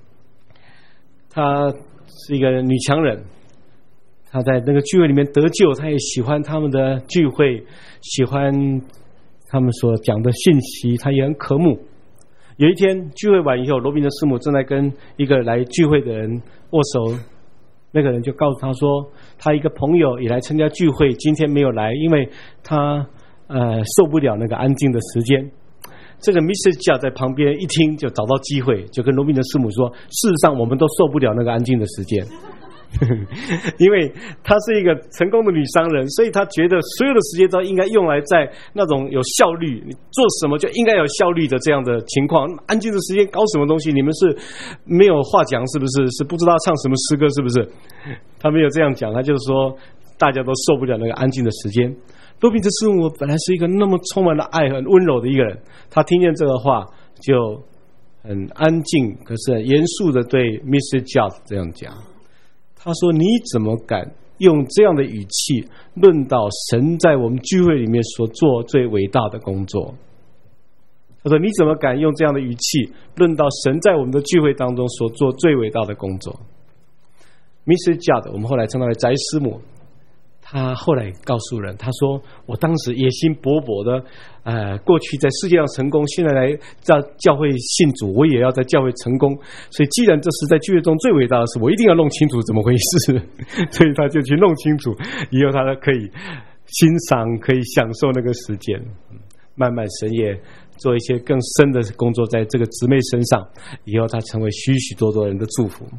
她是一个女强人，她在那个聚会里面得救，她也喜欢他们的聚会，喜欢他们所讲的信息，她也很渴慕。有一天聚会完以后，罗宾的师母正在跟一个来聚会的人握手，那个人就告诉他说，他一个朋友也来参加聚会，今天没有来，因为他呃受不了那个安静的时间。这个 Missus Jia 在旁边一听就找到机会，就跟罗宾的师母说，事实上我们都受不了那个安静的时间。因为她是一个成功的女商人，所以她觉得所有的时间都应该用来在那种有效率，你做什么就应该有效率的这样的情况。安静的时间搞什么东西？你们是没有话讲是不是？是不知道唱什么诗歌是不是？她没有这样讲，她就是说大家都受不了那个安静的时间。罗宾的师母本来是一个那么充满了爱很温柔的一个人，她听见这个话就很安静，可是很严肃的对 Missus Judd 这样讲。他说，你怎么敢用这样的语气论到神在我们聚会里面所做最伟大的工作？他说，你怎么敢用这样的语气论到神在我们的聚会当中所做最伟大的工作？ Missus Judd 我们后来称他为翟师母，他后来告诉人，他说，我当时野心勃勃的呃，过去在世界上成功，现在来在教会信主，我也要在教会成功，所以既然这是在聚会中最伟大的事，我一定要弄清楚怎么回事。所以他就去弄清楚，以后他可以欣赏，可以享受那个时间。慢慢神也做一些更深的工作在这个姊妹身上，以后他成为许许多多人的祝福。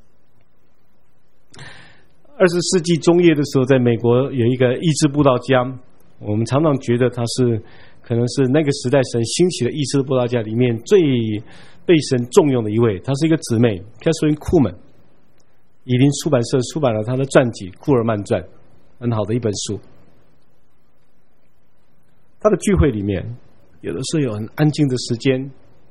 二十世纪中叶的时候，在美国有一个医治布道家，我们常常觉得他是可能是那个时代神兴起的医治布道家里面最被神重用的一位。他是一个姊妹 Catherine Kuhlman， 以林出版社出版了他的传记《库尔曼传》，很好的一本书。他的聚会里面有的时候有很安静的时间，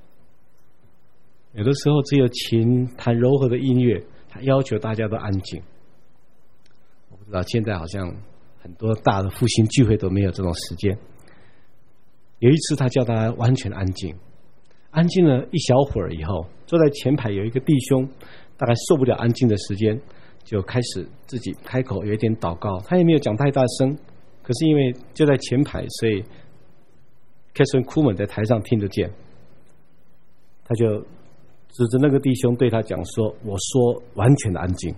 有的时候只有琴弹柔和的音乐，他要求大家都安静。我不知道现在好像很多大的复兴聚会都没有这种时间。有一次他叫大家完全安静， 安静了一小会儿以后，坐在前排有一个弟兄，大概受不了安静的时间，就开始自己开口有一点祷告。他也没有讲太大声，可是因为就在前排，所以凯森库门在台上听得见。他就指着那个弟兄对他讲说：“我说完全的安静。”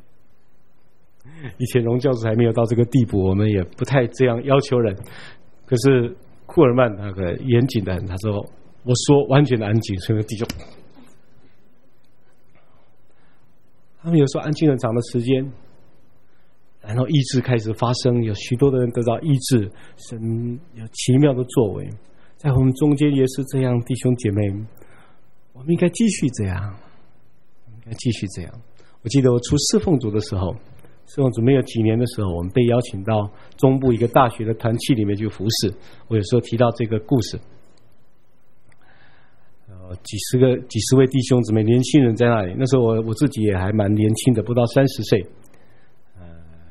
以前荣教授还没有到这个地步，我们也不太这样要求人。可是库尔曼那个严谨的很，他说：“我说完全的安静。”所以那个弟兄，他们有时候安静很长的时间，然后医治开始发生，有许多的人得到医治，神有奇妙的作为，在我们中间也是这样，弟兄姐妹，我们应该继续这样，我们应该继续这样。我记得我出侍奉组的时候，侍奉组没有几年的时候，我们被邀请到中部一个大学的团契里面去服侍。我有时候提到这个故事，呃，几十个、几十位弟兄姊妹、年轻人在那里。那时候我我自己也还蛮年轻的，不到三十岁。呃，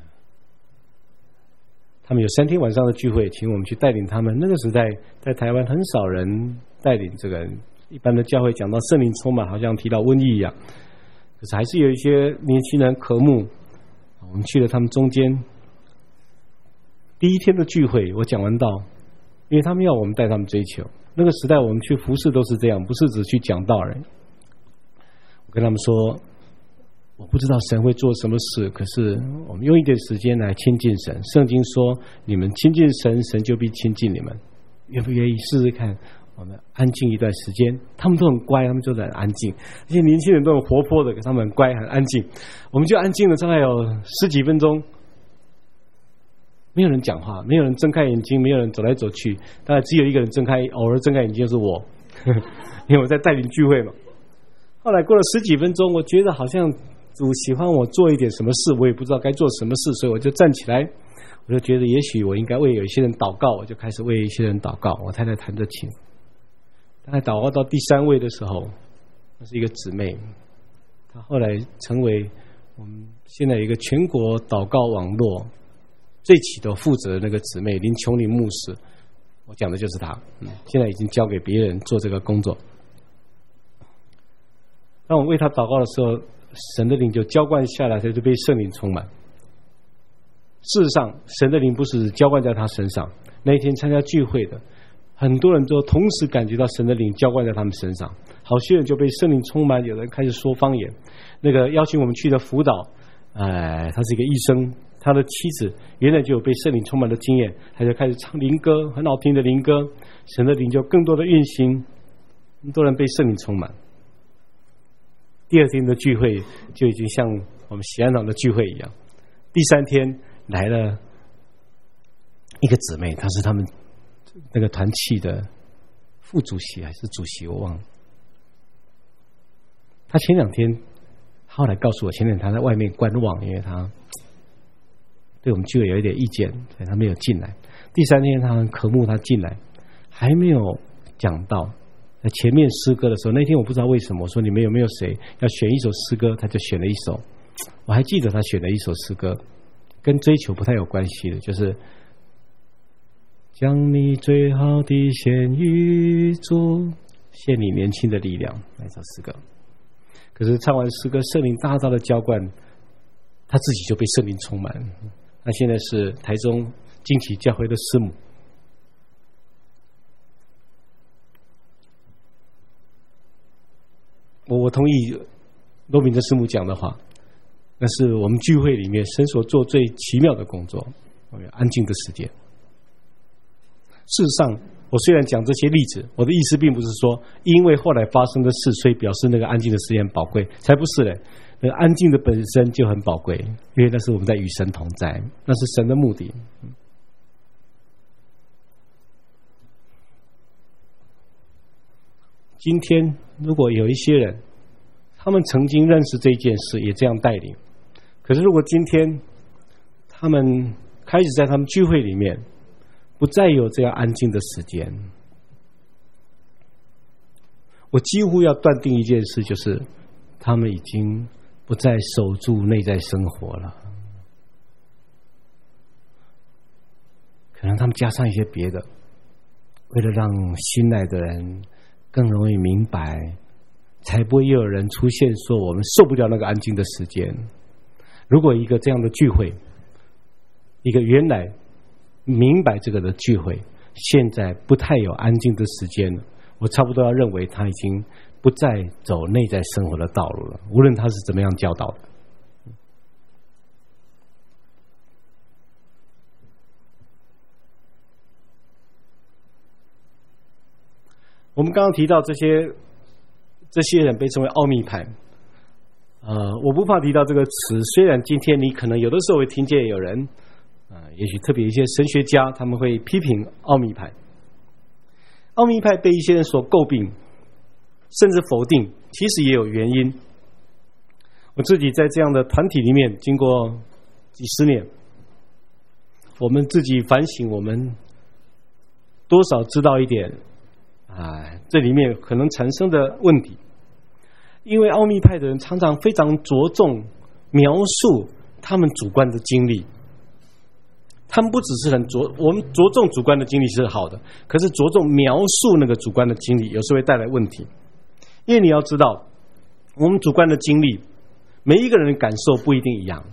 他们有三天晚上的聚会，请我们去带领他们。那个时代在台湾很少人带领这个，一般的教会讲到圣灵充满，好像提到瘟疫一样。可是还是有一些年轻人渴慕。我们去了他们中间，第一天的聚会，我讲完道，因为他们要我们带他们追求。那个时代我们去服侍都是这样，不是只去讲道而已。我跟他们说，我不知道神会做什么事，可是我们用一点时间来亲近神。圣经说，你们亲近神，神就必亲近你们。愿不愿意试试看？我们安静一段时间，他们都很乖，他们就很安静。这些年轻人都很活泼的，可他们很乖，很安静。我们就安静了大概有十几分钟，没有人讲话，没有人睁开眼睛，没有人走来走去，大概只有一个人睁开，偶尔睁开眼睛，就是我，呵呵，因为我在带领聚会嘛。后来过了十几分钟，我觉得好像主喜欢我做一点什么事，我也不知道该做什么事，所以我就站起来，我就觉得也许我应该为有一些人祷告，我就开始为一些人祷告。我太太弹着琴。大概祷告到第三位的时候，那是一个姊妹，她后来成为我们现在有一个全国祷告网络最起头负责的那个姊妹林琼林牧师，我讲的就是她。嗯，现在已经交给别人做这个工作。当我为她祷告的时候，神的灵就浇灌下来，她就被圣灵充满。事实上，神的灵不是浇灌在她身上，那一天参加聚会的很多人都同时感觉到神的灵浇灌在他们身上，好些人就被圣灵充满，有人开始说方言。那个邀请我们去的辅导，哎，他是一个医生，他的妻子原来就有被圣灵充满的经验，他就开始唱灵歌，很好听的灵歌，神的灵就更多的运行，很多人被圣灵充满。第二天的聚会就已经像我们喜安堂的聚会一样。第三天来了一个姊妹，她是他们那个团契的副主席还是主席我忘了。他前两天后来告诉我，前两天他在外面观望，因为他对我们聚会有一点意见，所以他没有进来。第三天他很渴慕，他进来还没有讲到在前面诗歌的时候，那天我不知道为什么，我说你们有没有谁要选一首诗歌，他就选了一首。我还记得他选了一首诗歌，跟追求不太有关系的，就是将你最好的献于主，献你年轻的力量，那首诗歌。可是唱完诗歌，圣灵大大的浇灌，他自己就被圣灵充满。他现在是台中惊奇教会的师母。我我同意罗敏的师母讲的话，那是我们聚会里面神所做最奇妙的工作，我们有安静的时间。事实上，我虽然讲这些例子，我的意思并不是说因为后来发生的事，所以表示那个安静的时间宝贵，才不是嘞。那个安静的本身就很宝贵，因为那是我们在与神同在，那是神的目的。今天如果有一些人，他们曾经认识这件事，也这样带领，可是如果今天他们开始在他们聚会里面不再有这样安静的时间，我几乎要断定一件事，就是他们已经不再守住内在生活了，可能他们加上一些别的，为了让心爱的人更容易明白，才不会又有人出现说我们受不了那个安静的时间。如果一个这样的聚会，一个原来明白这个的聚会，现在不太有安静的时间了，我差不多要认为他已经不再走内在生活的道路了，无论他是怎么样教导的。我们刚刚提到这些这些人被称为奥秘派，呃，我不怕提到这个词，虽然今天你可能有的时候会听见有人，呃，也许特别一些神学家他们会批评奥秘派。奥秘派被一些人所诟病，甚至否定，其实也有原因。我自己在这样的团体里面经过几十年，我们自己反省，我们多少知道一点啊，这里面可能产生的问题。因为奥秘派的人常常非常着重描述他们主观的经历，他们不只是很着我们着重主观的经历是好的，可是着重描述那个主观的经历有时候会带来问题。因为你要知道，我们主观的经历每一个人的感受不一定一样。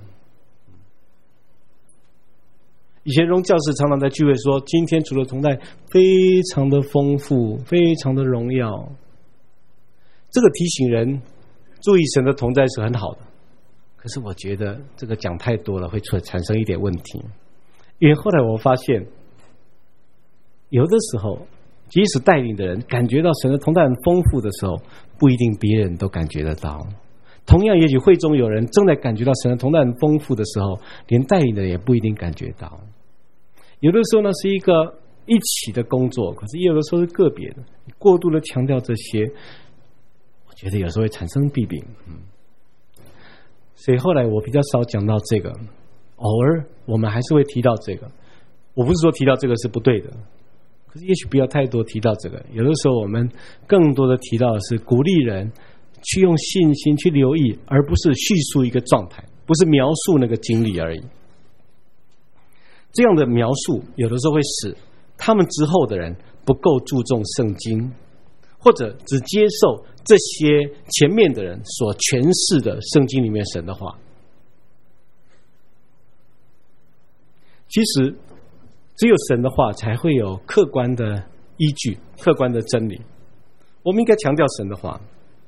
以前荣教士常常在聚会说，今天主的同在非常的丰富，非常的荣耀。这个提醒人注意神的同在是很好的，可是我觉得这个讲太多了会产生一点问题。因为后来我发现，有的时候即使带领的人感觉到神的同在很丰富的时候，不一定别人都感觉得到。同样也许会中有人正在感觉到神的同在很丰富的时候，连带领的人也不一定感觉到。有的时候呢是一个一起的工作，可是也有的时候是个别的，你过度的强调这些，我觉得有时候会产生弊病。嗯，所以后来我比较少讲到这个，偶尔我们还是会提到这个。我不是说提到这个是不对的，可是也许不要太多提到这个。有的时候我们更多的提到的是鼓励人去用信心去留意，而不是叙述一个状态，不是描述那个经历而已。这样的描述有的时候会使他们之后的人不够注重圣经，或者只接受这些前面的人所诠释的圣经里面神的话。其实只有神的话才会有客观的依据，客观的真理。我们应该强调神的话。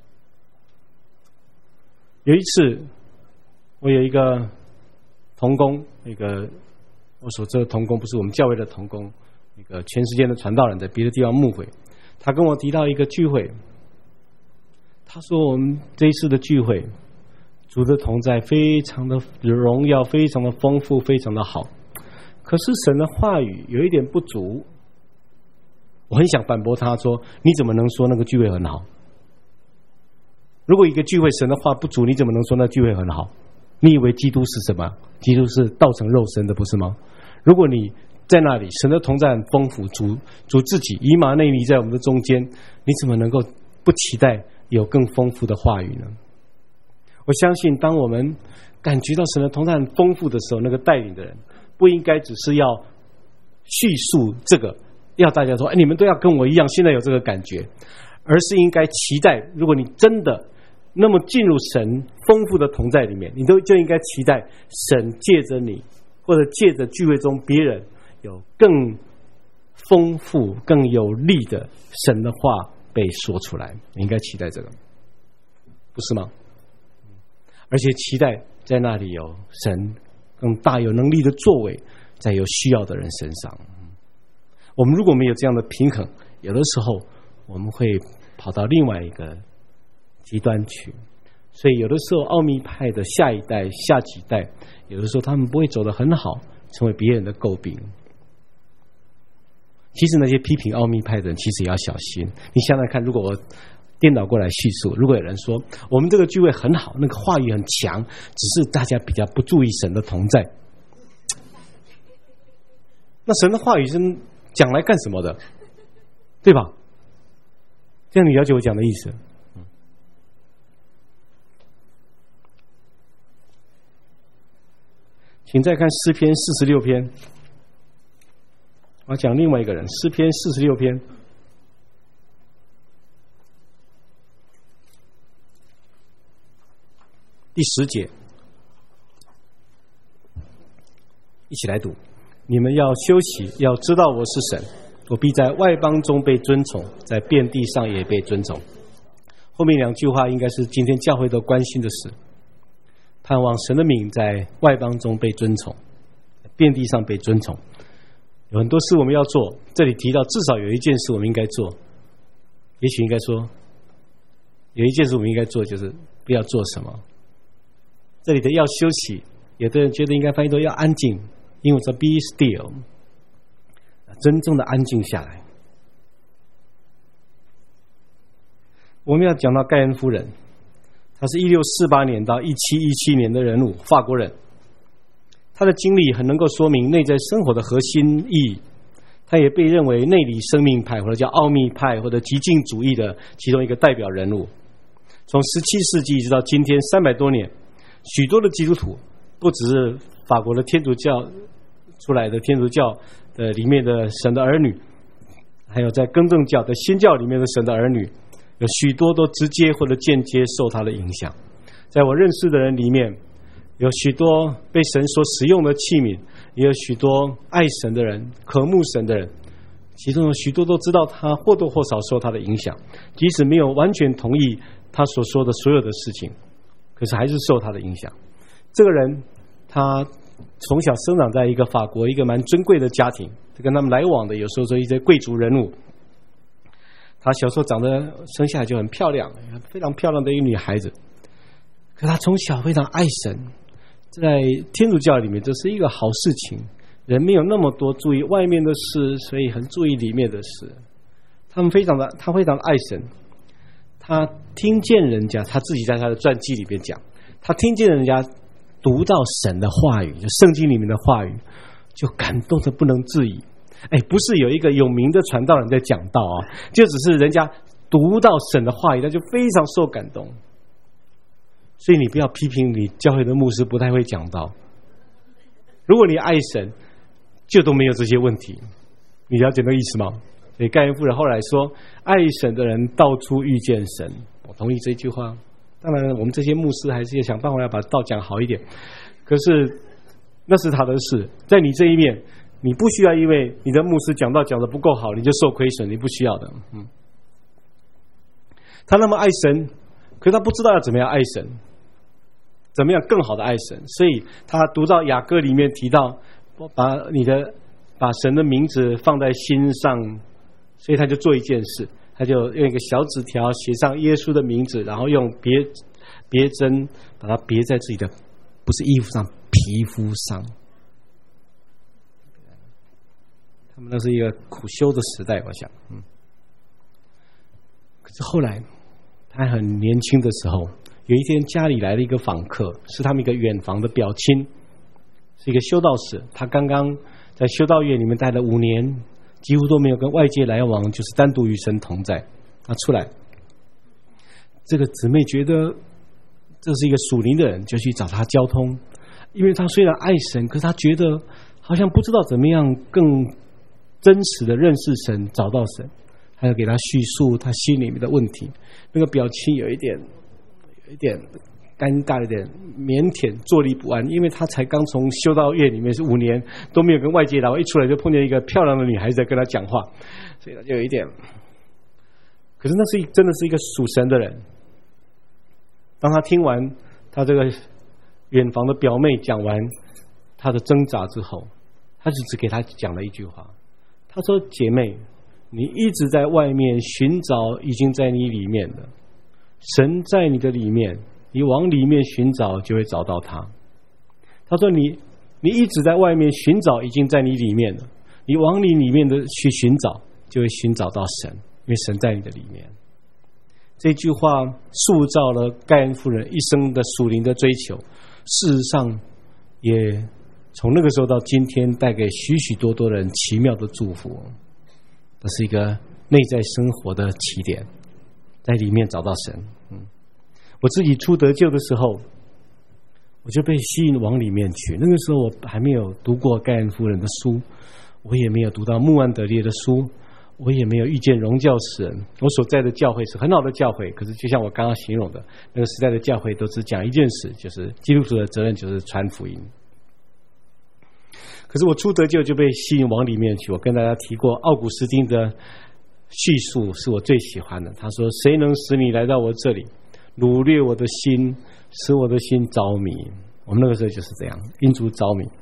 有一次我有一个同工，一个我所知的同工不是我们教会的同工，一个全世界的传道人在别的地方牧会，他跟我提到一个聚会，他说我们这一次的聚会主的同在非常的荣耀，非常的丰富，非常的好，可是神的话语有一点不足。我很想反驳他说，你怎么能说那个聚会很好？如果一个聚会神的话不足，你怎么能说那聚会很好？你以为基督是什么？基督是道成肉身的，不是吗？如果你在那里神的同在很丰富，主主自己以马内利在我们的中间，你怎么能够不期待有更丰富的话语呢？我相信当我们感觉到神的同在很丰富的时候，那个带领的人不应该只是要叙述这个，要大家说，哎，你们都要跟我一样现在有这个感觉，而是应该期待，如果你真的那么进入神丰富的同在里面，你都就应该期待神借着你，或者借着聚会中别人有更丰富更有力的神的话被说出来。你应该期待这个，不是吗？而且期待在那里有神更大有能力的作为在有需要的人身上。我们如果没有这样的平衡，有的时候我们会跑到另外一个极端去。所以有的时候奥秘派的下一代下几代，有的时候他们不会走得很好，成为别人的诟病。其实那些批评奥秘派的人其实也要小心。你想想看，如果我颠倒过来叙述，如果有人说我们这个聚会很好，那个话语很强，只是大家比较不注意神的同在，那神的话语是讲来干什么的？对吧？这样你了解我讲的意思。请再看诗篇四十六篇，我讲另外一个人，诗篇四十六篇。 第十节，一起来读：你们要休息，要知道我是神，我必在外邦中被尊崇，在遍地上也被尊崇。后面两句话应该是今天教会都关心的事，盼望神的名在外邦中被尊崇，遍地上被尊崇。有很多事我们要做，这里提到至少有一件事我们应该做，也许应该说有一件事我们应该做，就是不要做什么。这里的要休息，有的人觉得应该翻译作要安静，因为说 be still， 真正的安静下来。我们要讲到盖恩夫人，她是一六四八年到一七一七年的人物，法国人。她的经历很能够说明内在生活的核心意义。她也被认为内里生命派或者叫奥秘派或者极静主义的其中一个代表人物。从十七世纪一直到今天三百多年，许多的基督徒，不只是法国的天主教出来的天主教的里面的神的儿女，还有在更正教的新教里面的神的儿女，有许多都直接或者间接受他的影响。在我认识的人里面，有许多被神所使用的器皿，也有许多爱神的人、渴慕神的人，其中有许多都知道他或多或少受他的影响，即使没有完全同意他所说的所有的事情，可是还是受他的影响。这个人他从小生长在一个法国一个蛮尊贵的家庭，跟他们来往的有时候是一些贵族人物。她小时候长得生下来就很漂亮，非常漂亮的一个女孩子。可她从小非常爱神，在天主教里面这是一个好事情，人没有那么多注意外面的事，所以很注意里面的事。他们非常的，她非常的爱神。她听见人家，她自己在她的传记里面讲，她听见人家读到神的话语，就圣经里面的话语，就感动得不能自已。哎，不是有一个有名的传道人在讲道啊，就只是人家读到神的话语，他就非常受感动。所以你不要批评你教会的牧师不太会讲道，如果你爱神，就都没有这些问题。你了解那个意思吗？所以盖恩夫人后来说，爱神的人到处遇见神。我同意这句话。当然我们这些牧师还是要想办法要把道讲好一点，可是那是他的事。在你这一面，你不需要因为你的牧师讲道讲得不够好你就受亏损，你不需要的。嗯，他那么爱神，可是他不知道要怎么样爱神，怎么样更好的爱神。所以他读到雅歌里面提到把你的把神的名字放在心上，所以他就做一件事，他就用一个小纸条写上耶稣的名字，然后用别别针把它别在自己的不是衣服上，皮肤上。他们那是一个苦修的时代，我想。嗯。可是后来他很年轻的时候，有一天家里来了一个访客，是他们一个远房的表亲，是一个修道士。他刚刚在修道院里面待了五年，几乎都没有跟外界来往，就是单独与神同在。他出来，这个姊妹觉得这是一个属灵的人，就去找他交通。因为他虽然爱神，可是他觉得好像不知道怎么样更真实的认识神，找到神。还要给他叙述他心里面的问题。那个表情有一点有一点尴尬，有点腼腆，坐立不安，因为他才刚从修道院里面是五年都没有跟外界来往，一出来就碰见一个漂亮的女孩子在跟他讲话，所以他就有一点。可是那是真的是一个属神的人。当他听完他这个远房的表妹讲完他的挣扎之后，他就只给他讲了一句话，他说：姐妹，你一直在外面寻找已经在你里面的神，在你的里面，你往里面寻找就会找到他。他说你你一直在外面寻找已经在你里面的，你往你里面的去寻找就会寻找到神，因为神在你的里面。这句话塑造了盖恩夫人一生的属灵的追求，事实上也从那个时候到今天带给许许多多人奇妙的祝福。这是一个内在生活的起点，在里面找到神。嗯，我自己初得救的时候，我就被吸引往里面去。那个时候我还没有读过盖恩夫人的书，我也没有读到穆安德烈的书， 我也没有遇见荣教使人。我所在的教会是很好的教会，可是就像我刚刚形容的，那个时代的教会都只讲一件事，就是基督徒的责任就是传福音。可是我初得救就被吸引往里面去。我跟大家提过，奥古斯丁的叙述是我最喜欢的。他说：“谁能使你来到我这里，掳掠我的心，使我的心着迷？”我们那个时候就是这样，因主着迷。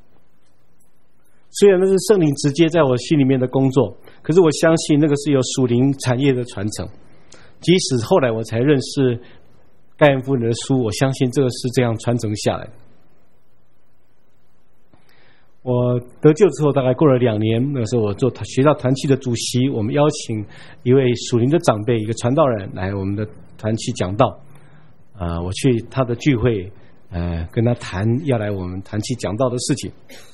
虽然那是圣灵直接在我心里面的工作，可是我相信那个是有属灵产业的传承。即使后来我才认识盖恩夫人的书，我相信这个是这样传承下来的。我得救之后大概过了两年，那个时候我做学校团契的主席，我们邀请一位属灵的长辈，一个传道人来我们的团契讲道。呃，我去他的聚会，呃，跟他谈要来我们团契讲道的事情。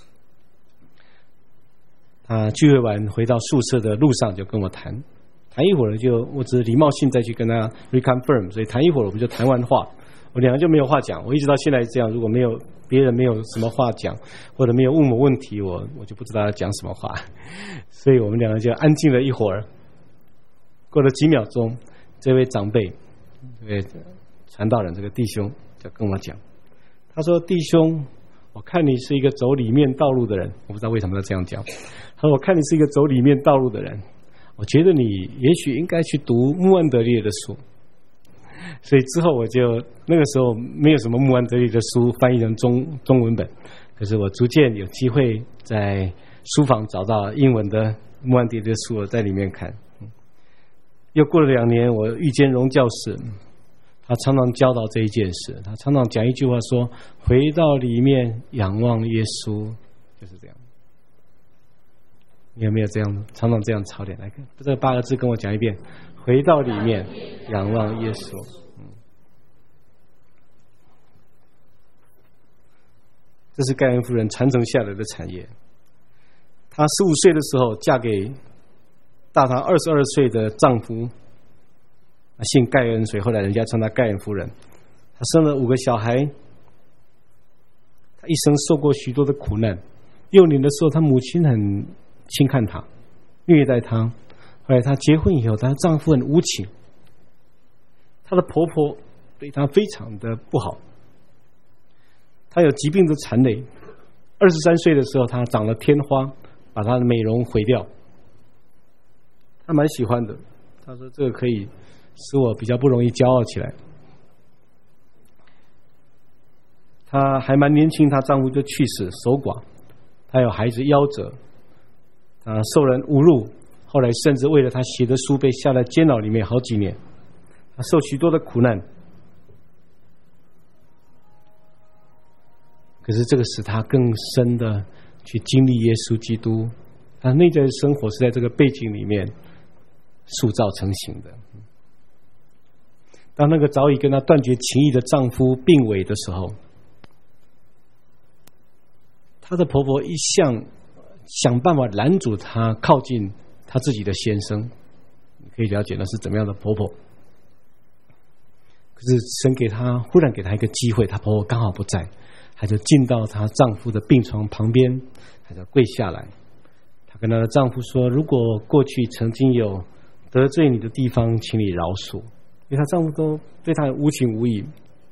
他聚会完回到宿舍的路上就跟我谈，谈一会儿就我只是礼貌性再去跟他 reconfirm， 所以谈一会儿我们就谈完话，我两个就没有话讲。我一直到现在这样，如果没有别人没有什么话讲，或者没有问我问题，我我就不知道要讲什么话，所以我们两个就安静了一会儿。过了几秒钟，这位长辈，这位传道人，这个弟兄就跟我讲，他说：“弟兄，我看你是一个走里面道路的人。”我不知道为什么要这样讲。他说：“我看你是一个走里面道路的人，我觉得你也许应该去读穆安德烈的书。”所以之后我就那个时候没有什么穆安德烈的书翻译成中中文本，可是我逐渐有机会在书房找到英文的穆安德烈的书，我在里面看。又过了两年，我遇见荣教士，他常常教导这一件事，他常常讲一句话说：“回到里面仰望耶稣。”就是这样。你有没有这样常常这样操练？来看这八个字，跟我讲一遍：回到里面仰望耶稣。嗯，这是盖恩夫人传承下来的产业。她十五岁的时候嫁给大她二十二岁的丈夫，姓盖恩，所以后来人家称她盖恩夫人。她生了五个小孩，她一生受过许多的苦难。幼年的时候，她母亲很轻看她，虐待她。后来她结婚以后，她的丈夫很无情，她的婆婆对她非常的不好。她有疾病的残累，二十三岁的时候，她长了天花，把她的美容毁掉。她蛮喜欢的，她说这个可以使我比较不容易骄傲起来。她还蛮年轻，她丈夫就去世，守寡。她有孩子夭折，她受人侮辱，后来甚至为了她写的书被下在监牢里面好几年。她受许多的苦难，可是这个使她更深的去经历耶稣基督。她内在的生活是在这个背景里面塑造成型的。当那个早已跟她断绝情谊的丈夫病危的时候，她的婆婆一向想办法拦阻她靠近她自己的先生。你可以了解那是怎么样的婆婆。可是神给她忽然给她一个机会，她婆婆刚好不在，她就进到她丈夫的病床旁边，她就跪下来，她跟她的丈夫说：“如果过去曾经有得罪你的地方，请你饶恕。”因为她丈夫都对她无情无义。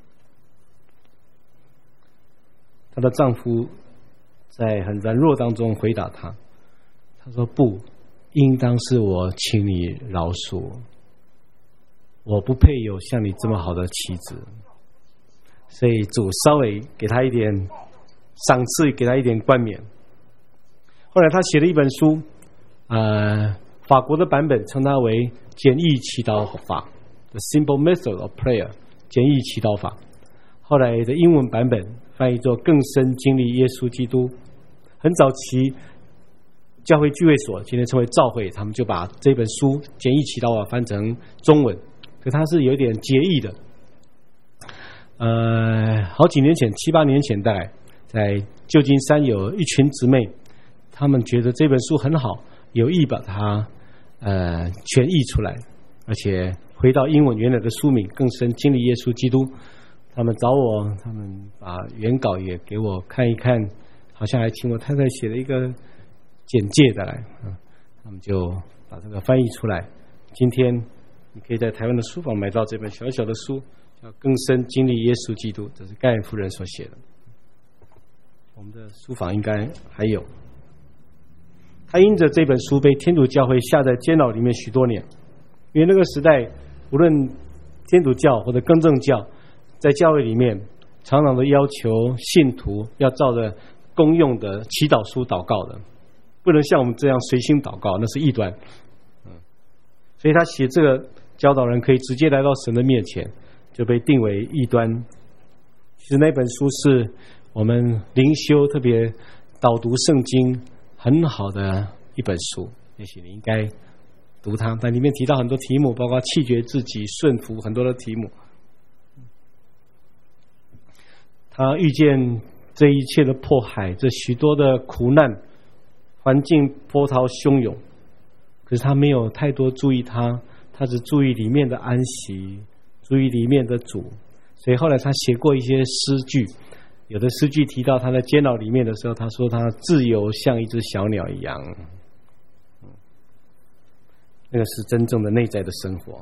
她的丈夫在很软弱当中回答她，他说：“不，应当是我请你饶恕，我不配有像你这么好的妻子。”所以主稍微给他一点赏赐，给他一点冠冕。后来他写了一本书，呃，法国的版本称它为简易祈祷法 The Simple Method of Prayer 简易祈祷法。后来的英文版本翻译作更深经历耶稣基督。很早期教会聚会所今天称为教会，他们就把这本书简易祈祷法翻成中文，可它是有一点结义的。呃，好几年前，七八年前，大概在旧金山有一群姊妹，她们觉得这本书很好，有意把它呃全译出来，而且回到英文原来的书名更深经历耶稣基督。他们找我，他们把原稿也给我看一看，好像还请我太太写了一个简介的来，嗯，他们就把这个翻译出来。今天你可以在台湾的书房买到这本小小的书，叫《更深经历耶稣基督》，这是盖恩夫人所写的。我们的书房应该还有。他因着这本书被天主教会下在监牢里面许多年，因为那个时代无论天主教或者更正教，在教会里面常常的要求信徒要照着公用的祈祷书祷告的，不能像我们这样随心祷告，那是异端。嗯，所以他写这个教导人可以直接来到神的面前，就被定为异端。其实那本书是我们灵修特别导读圣经很好的一本书，也许你应该读它。但里面提到很多题目，包括弃绝自己、顺服，很多的题目。他遇见这一切的迫害，这许多的苦难，环境波涛汹涌，可是他没有太多注意他，他只注意里面的安息，注意里面的主。所以后来他写过一些诗句，有的诗句提到他在监牢里面的时候，他说他自由像一只小鸟一样，那个是真正的内在的生活。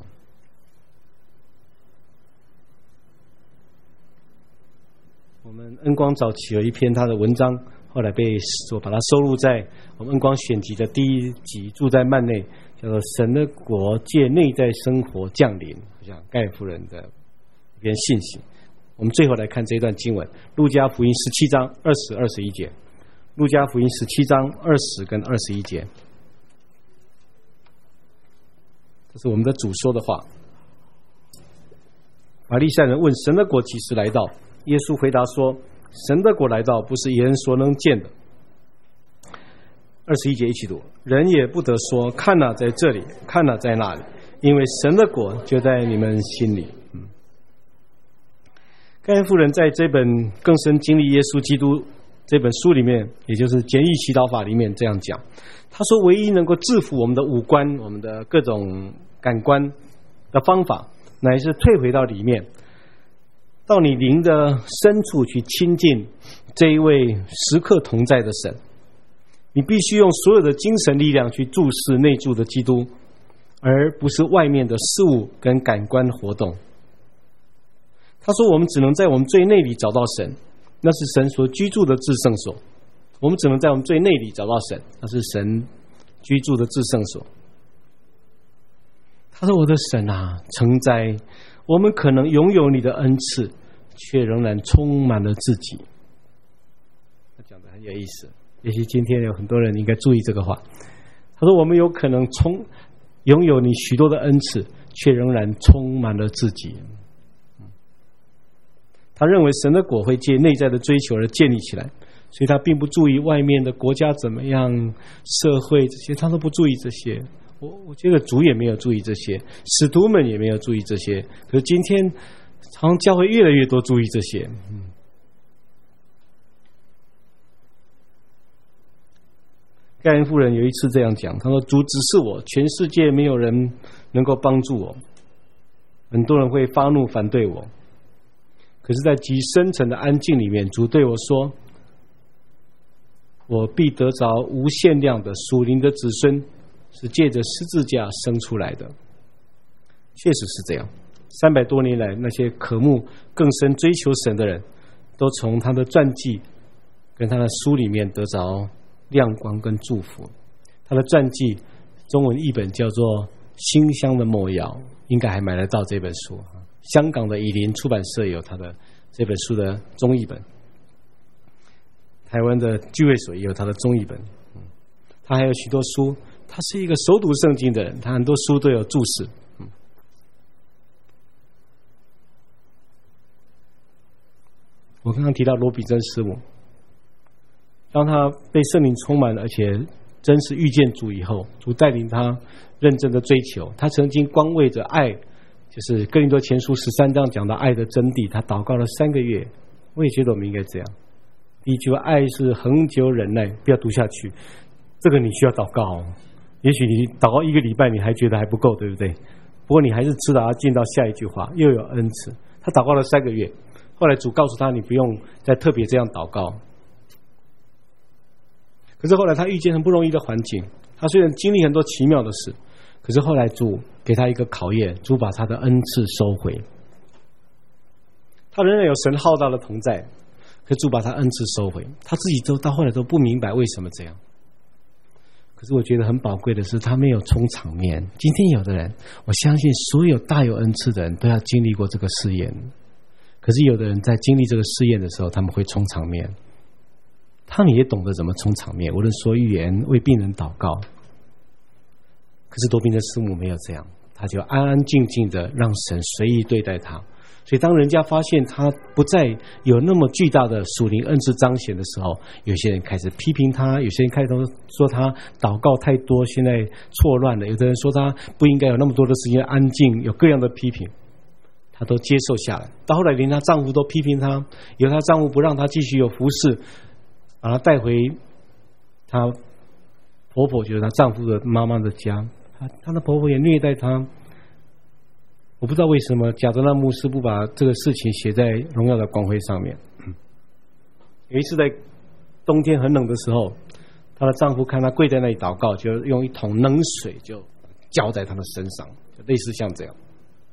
我们恩光早期有一篇他的文章，后来被我把它收录在我们恩光选集的第一集，住在幔内，叫做《神的国借内在生活降临》，好像盖夫人的一篇信息。我们最后来看这一段经文，路加福音十七章二十、二十一节。路加福音十七章二十跟二十一节，这是我们的主说的话。法利赛人问神的国几时来到？耶稣回答说：神的国来到，不是人所能见的。二十一节一起读，人也不得说看哪在这里，看哪在那里，因为神的国就在你们心里。嗯，盖恩夫人在这本《更深经历耶稣基督》这本书里面，也就是简易祈祷法里面这样讲，他说唯一能够制服我们的五官，我们的各种感官的方法，乃是退回到里面，到你灵的深处去亲近这一位时刻同在的神。你必须用所有的精神力量去注视内住的基督，而不是外面的事物跟感官活动。他说我们只能在我们最内里找到神，那是神所居住的至圣所。我们只能在我们最内里找到神，那是神居住的至圣所。他说我的神啊，诚哉，我们可能拥有你的恩赐，却仍然充满了自己。他讲得很有意思，也许今天有很多人应该注意这个话。他说我们有可能充拥有你许多的恩赐，却仍然充满了自己。他认为神的国会借内在的追求而建立起来，所以他并不注意外面的国家怎么样，社会这些他都不注意这些。我我觉得主也没有注意这些，使徒们也没有注意这些，可是今天好像教会越来越多注意这些。嗯，盖恩夫人有一次这样讲，她说主指示我，全世界没有人能够帮助我，很多人会发怒反对我，可是在极深层的安静里面，主对我说，我必得着无限量的属灵的子孙，是借着十字架生出来的。确实是这样，三百多年来，那些渴慕更深追求神的人，都从他的传记跟他的书里面得着亮光跟祝福。他的传记中文译本叫做《馨香的末药》，应该还买得到这本书。香港的以林出版社有他的这本书的中译本，台湾的聚会所也有他的中译本。他还有许多书，他是一个熟读圣经的人，他很多书都有注释。我刚刚提到罗比珍师母，当他被圣灵充满，而且真是遇见主以后，主带领他认真的追求，他曾经光为着爱，就是哥林多前书十三章讲到爱的真谛，他祷告了三个月。我也觉得我们应该这样。第一句话，爱是恒久忍耐，不要读下去，这个你需要祷告。也许你祷告一个礼拜你还觉得还不够，对不对？不过你还是知道要进到下一句话，又有恩赐。他祷告了三个月，后来主告诉他，你不用再特别这样祷告。 可是后来他遇见很不容易的环境，他虽然经历很多奇妙的事，可是后来主给他一个考验，主把他的恩赐收回。他仍然有神浩大的同在，可主把他恩赐收回，他自己都到后来都不明白为什么这样。可是我觉得很宝贵的是，他没有充场面。今天有的人，我相信所有大有恩赐的人都要经历过这个试验，可是有的人在经历这个试验的时候，他们会充场面，他们也懂得怎么充场面，无论说预言、为病人祷告。可是多宾的师母没有这样，他就安安静静的让神随意对待他。所以当人家发现他不再有那么巨大的属灵恩赐彰显的时候，有些人开始批评他，有些人开始说他祷告太多，现在错乱了，有的人说他不应该有那么多的时间安静，有各样的批评，他都接受下来。到后来连她丈夫都批评她，以后她丈夫不让她继续有服侍，把她带回她婆婆，就是她丈夫的妈妈的家，她她的婆婆也虐待她。我不知道为什么贾德纳牧师不把这个事情写在荣耀的光辉上面。有一次在冬天很冷的时候，她的丈夫看她跪在那里祷告，就用一桶冷水就浇在她的身上，就类似像这样。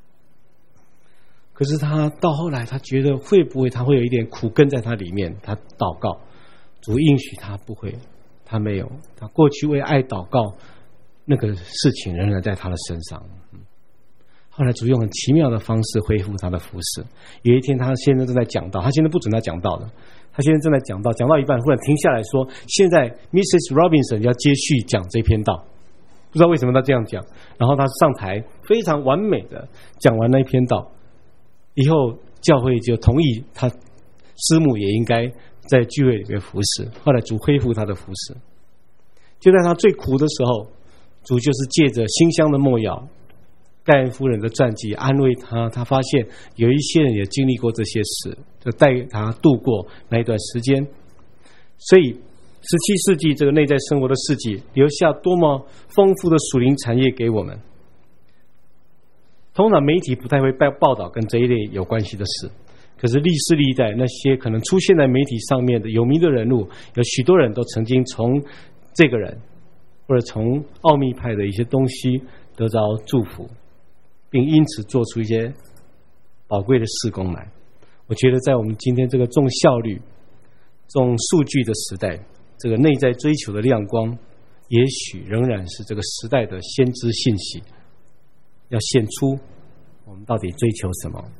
可是她到后来，她觉得会不会她会有一点苦根在她里面，她祷告，主应许她不会，她没有，她过去为爱祷告那个事情仍然在她的身上。后来主用很奇妙的方式恢复他的服事。有一天他先生正在讲道，他现在不准他讲道的，他先生正在讲道，讲到一半忽然停下来说，现在 Missus Robinson 要接续讲这篇道。不知道为什么他这样讲，然后他上台非常完美的讲完那一篇道以后，教会就同意他师母也应该在聚会里面服事。后来主恢复他的服事。就在他最苦的时候，主就是借着馨香的末药盖恩夫人的传记安慰他，他发现有一些人也经历过这些事，就带他度过那一段时间。所以十七世纪这个内在生活的世纪留下多么丰富的属灵产业给我们。通常媒体不太会报道跟这一类有关系的事，可是历世历代那些可能出现在媒体上面的有名的人物，有许多人都曾经从这个人或者从奥秘派的一些东西得到祝福，并因此做出一些宝贵的事工来。我觉得在我们今天这个重效率、重数据的时代，这个内在追求的亮光，也许仍然是这个时代的先知信息。要献出我们到底追求什么？